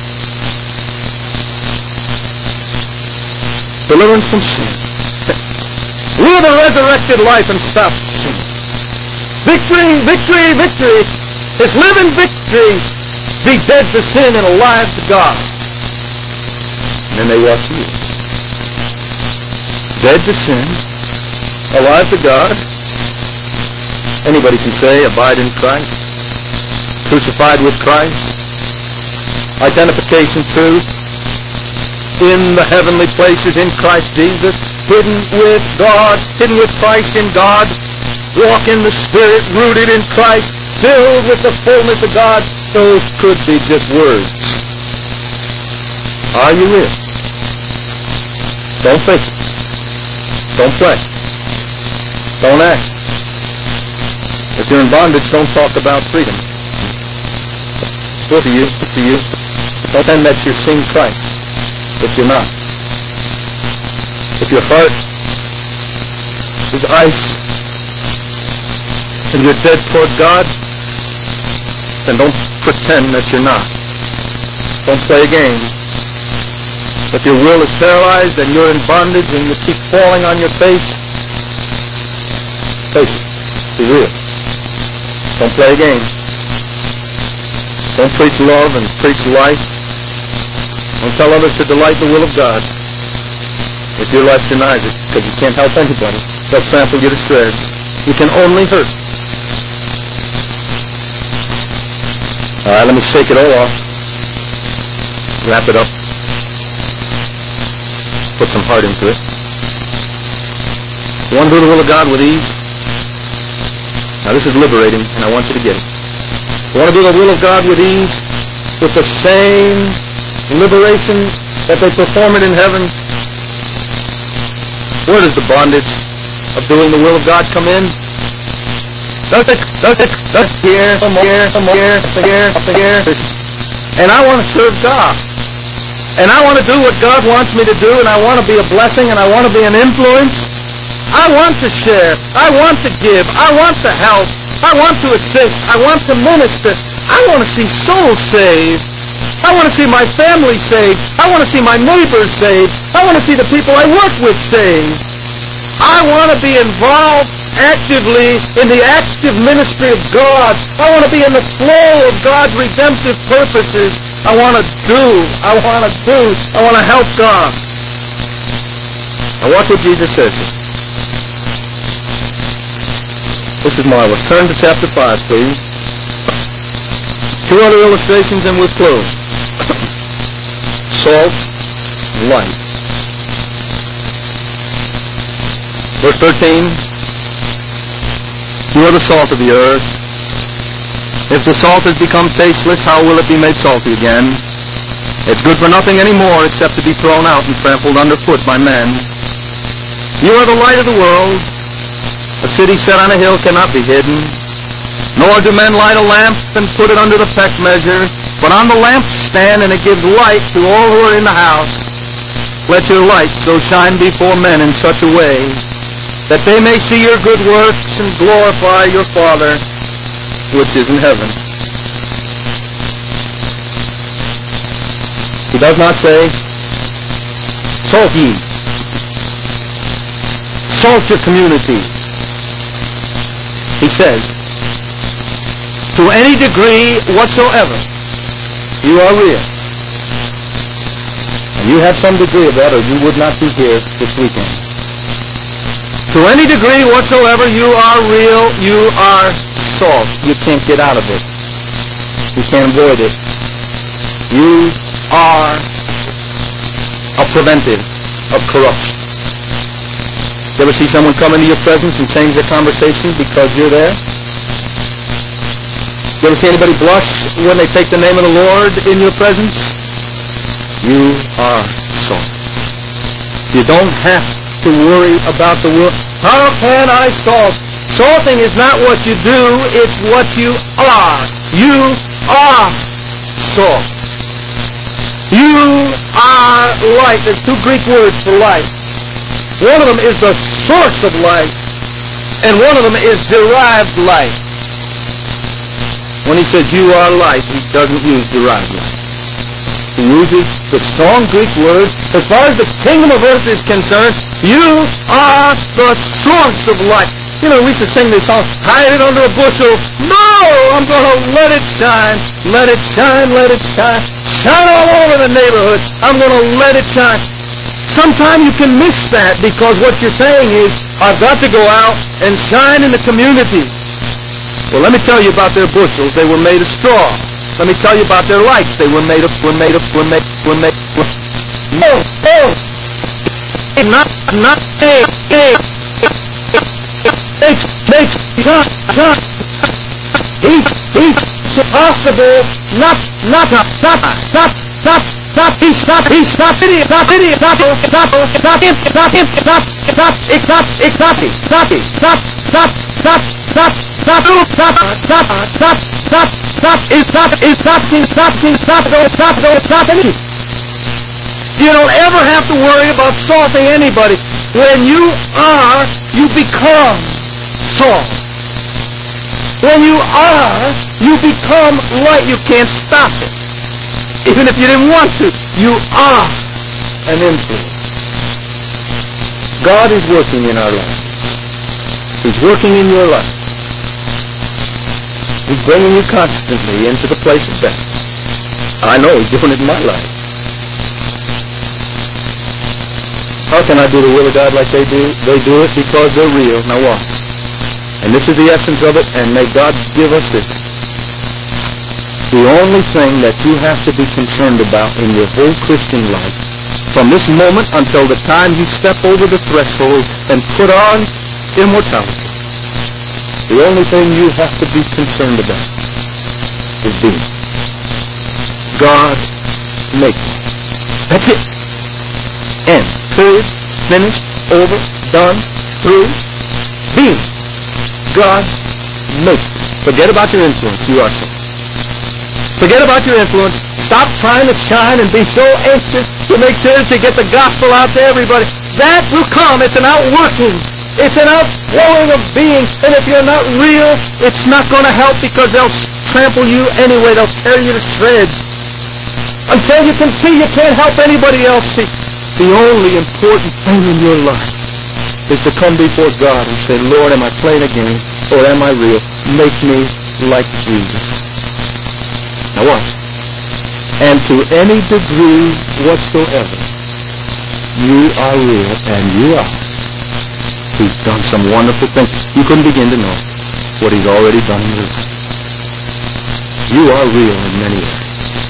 Speaker 1: Deliverance from sin. Live a resurrected life and stop sin. Victory, victory, victory. It's live in victory. Be dead to sin and alive to God. And then they watch you. Dead to sin, alive to God. Anybody can say, abide in Christ. Crucified with Christ. Identification truth. In the heavenly places in Christ Jesus. Hidden with God. Hidden with Christ in God. Walk in the Spirit. Rooted in Christ. Filled with the fullness of God. Those could be just words. Are you real? Don't fake it. Don't play. Don't act. If you're in bondage, don't talk about freedom. Good to you. Good to you. Don't pretend that you're seeing Christ if you're not. If your heart is ice and you're dead toward God, then don't pretend that you're not. Don't play a game. If your will is paralyzed and you're in bondage and you keep falling on your face it. Be real. Don't play a game. Don't preach love and preach life. Don't tell others to delight in the will of God. If your life denies it, because you can't help anybody, they'll trample you to shreds. You can only hurt. All right, let me shake it all off. Wrap it up. Put some heart into it. You want to do the will of God with ease? Now this is liberating, and I want you to get it. You want to do the will of God with ease? With the same liberation that they perform it in heaven? Where does the bondage of doing the will of God come in? Does it here, here. And I want to serve God. And I want to do what God wants me to do, and I want to be a blessing, and I want to be an influence. I want to share. I want to give. I want to help. I want to assist. I want to minister. I want to see souls saved. I want to see my family saved. I want to see my neighbors saved. I want to see the people I work with saved. I want to be involved actively in the active ministry of God. I want to be in the flow of God's redemptive purposes. I want to help God. Now watch what Jesus says here. This is marvelous. Turn to chapter 5, please. Two other illustrations and we'll close. Salt, light. Verse 13. You are the salt of the earth. If the salt has become tasteless, how will it be made salty again? It's good for nothing anymore except to be thrown out and trampled underfoot by men. You are the light of the world. A city set on a hill cannot be hidden. Nor do men light a lamp and put it under the peck measure, but on the lampstand, and it gives light to all who are in the house. Let your light so shine before men in such a way that they may see your good works and glorify your Father which is in heaven. He does not say, salt ye. Salt your community. He says, to any degree whatsoever, you are real. And you have some degree of that, or you would not be here this weekend. To any degree whatsoever, you are real, you are salt. You can't get out of it. You can't avoid it. You are a preventive of corruption. You ever see someone come into your presence and change their conversation because you're there? You ever see anybody blush when they take the name of the Lord in your presence? You are salt. You don't have to worry about the world. How can I salt? Salting is not what you do, it's what you are. You are salt. You are light. There's two Greek words for light. One of them is the source of light, and one of them is derived light. When he says you are light, he doesn't use derived light. He uses the strong Greek word. As far as the kingdom of earth is concerned, you are the source of light. You know, we used to sing this song, hide it under a bushel. No, I'm going to let it shine. Let it shine, let it shine. Shine all over the neighborhood. I'm going to let it shine. Sometimes you can miss that because what you're saying is, I've got to go out and shine in the community. Well, let me tell you about their bushels. They were made of straw. Let me tell you about their lights. They were made of. No, not. It's possible. Not. You don't ever have to worry about salting anybody. When you are, you become salt. When you are, you become light. You can't stop it. Even if you didn't want to, you are an influence. God is working in our lives. He's working in your life. He's bringing you constantly into the place of death. I know He's doing it in my life. How can I do the will of God like they do? They do it because they're real. Now watch. And this is the essence of it, and may God give us this. The only thing that you have to be concerned about in your whole Christian life, from this moment until the time you step over the threshold and put on immortality, the only thing you have to be concerned about is being. God makes it. That's it. End. Period. Finished. Over. Done. Through. Being. God makes it. Forget about your influence. You are so. Forget about your influence. Stop trying to shine and be so anxious to make sure to get the gospel out to everybody. That will come. It's an outworking. It's an outflowing of being. And if you're not real, it's not going to help because they'll trample you anyway. They'll tear you to shreds. Until you can see, you can't help anybody else see. The only important thing in your life is to come before God and say, Lord, am I playing a game or am I real? Make me like Jesus. Now watch. And to any degree whatsoever, you are real, and you are. He's done some wonderful things. You couldn't begin to know what He's already done in your life. You are real in many ways.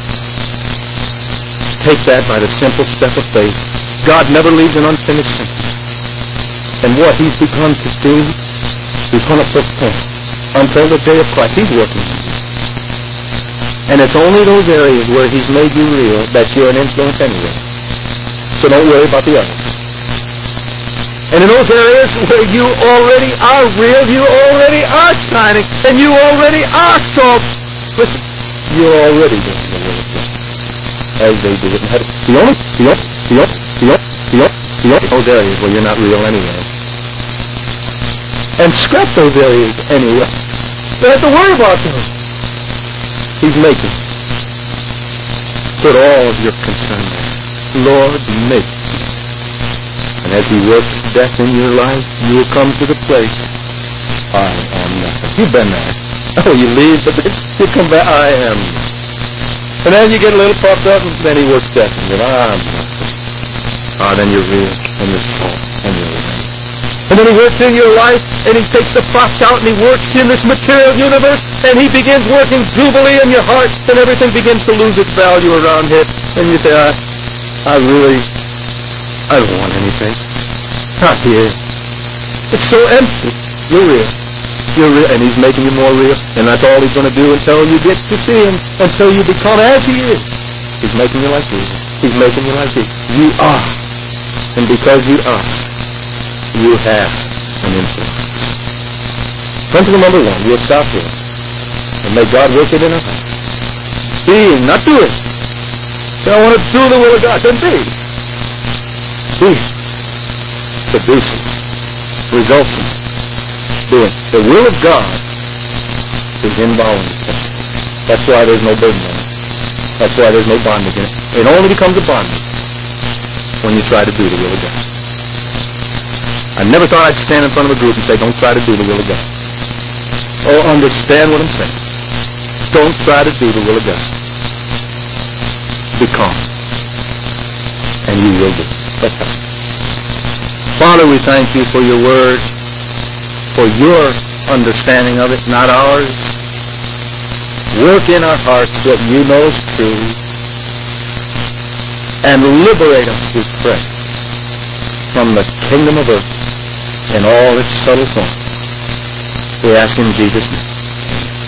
Speaker 1: Take that by the simple step of faith. God never leaves an unfinished sentence. And what He's begun to do, He's going to perform until the day of Christ. He's working on you. And it's only those areas where He's made you real that you're an influence anyway. So don't worry about the others. And in those areas where you already are real, you already are shining, and you already are salt. Listen, you're already doing the will of God as they do it in heaven. Those areas where you're not real anyway. And scrap those areas anyway. You don't have to worry about them. He's making. Put all of your concern there. Lord, make me. And as He works death in your life, you will come to the place, I am nothing. You've been there. Oh, you leave, but then you come back, I am nothing. And then you get a little puffed up, and then He works death in you. I'm nothing. Then you're real, and you're salt, and you're real. And then He works in your life, and He takes the fox out, and He works in this material universe, and He begins working jubilee in your heart, and everything begins to lose its value around here. And you say, I don't want anything. Not here. It's so empty. You're real. You're real, and He's making you more real, and that's all He's going to do until you get to see Him, until you become as He is. He's making you like Jesus. He's making you like Jesus. You are And because you are, you have an influence. Principle number one, we'll stop here. And may God work it in our hearts. Being, not doing. Say, I want to do the will of God. Then be. Being. Producing. Resulting. Doing. The will of God is involuntary. That's why there's no burden on it. That's why there's no bondage in it. It only becomes a bondage when you try to do the will of God. I never thought I'd stand in front of a group and say, don't try to do the will of God. Oh, understand what I'm saying. Don't try to do the will of God. Be calm. And you will do. Let's pray. Father, we thank you for your word, for your understanding of it, not ours. Work in our hearts what you know is true, and liberate us, we pray, from the kingdom of earth in all its subtle forms. We ask in Jesus' name.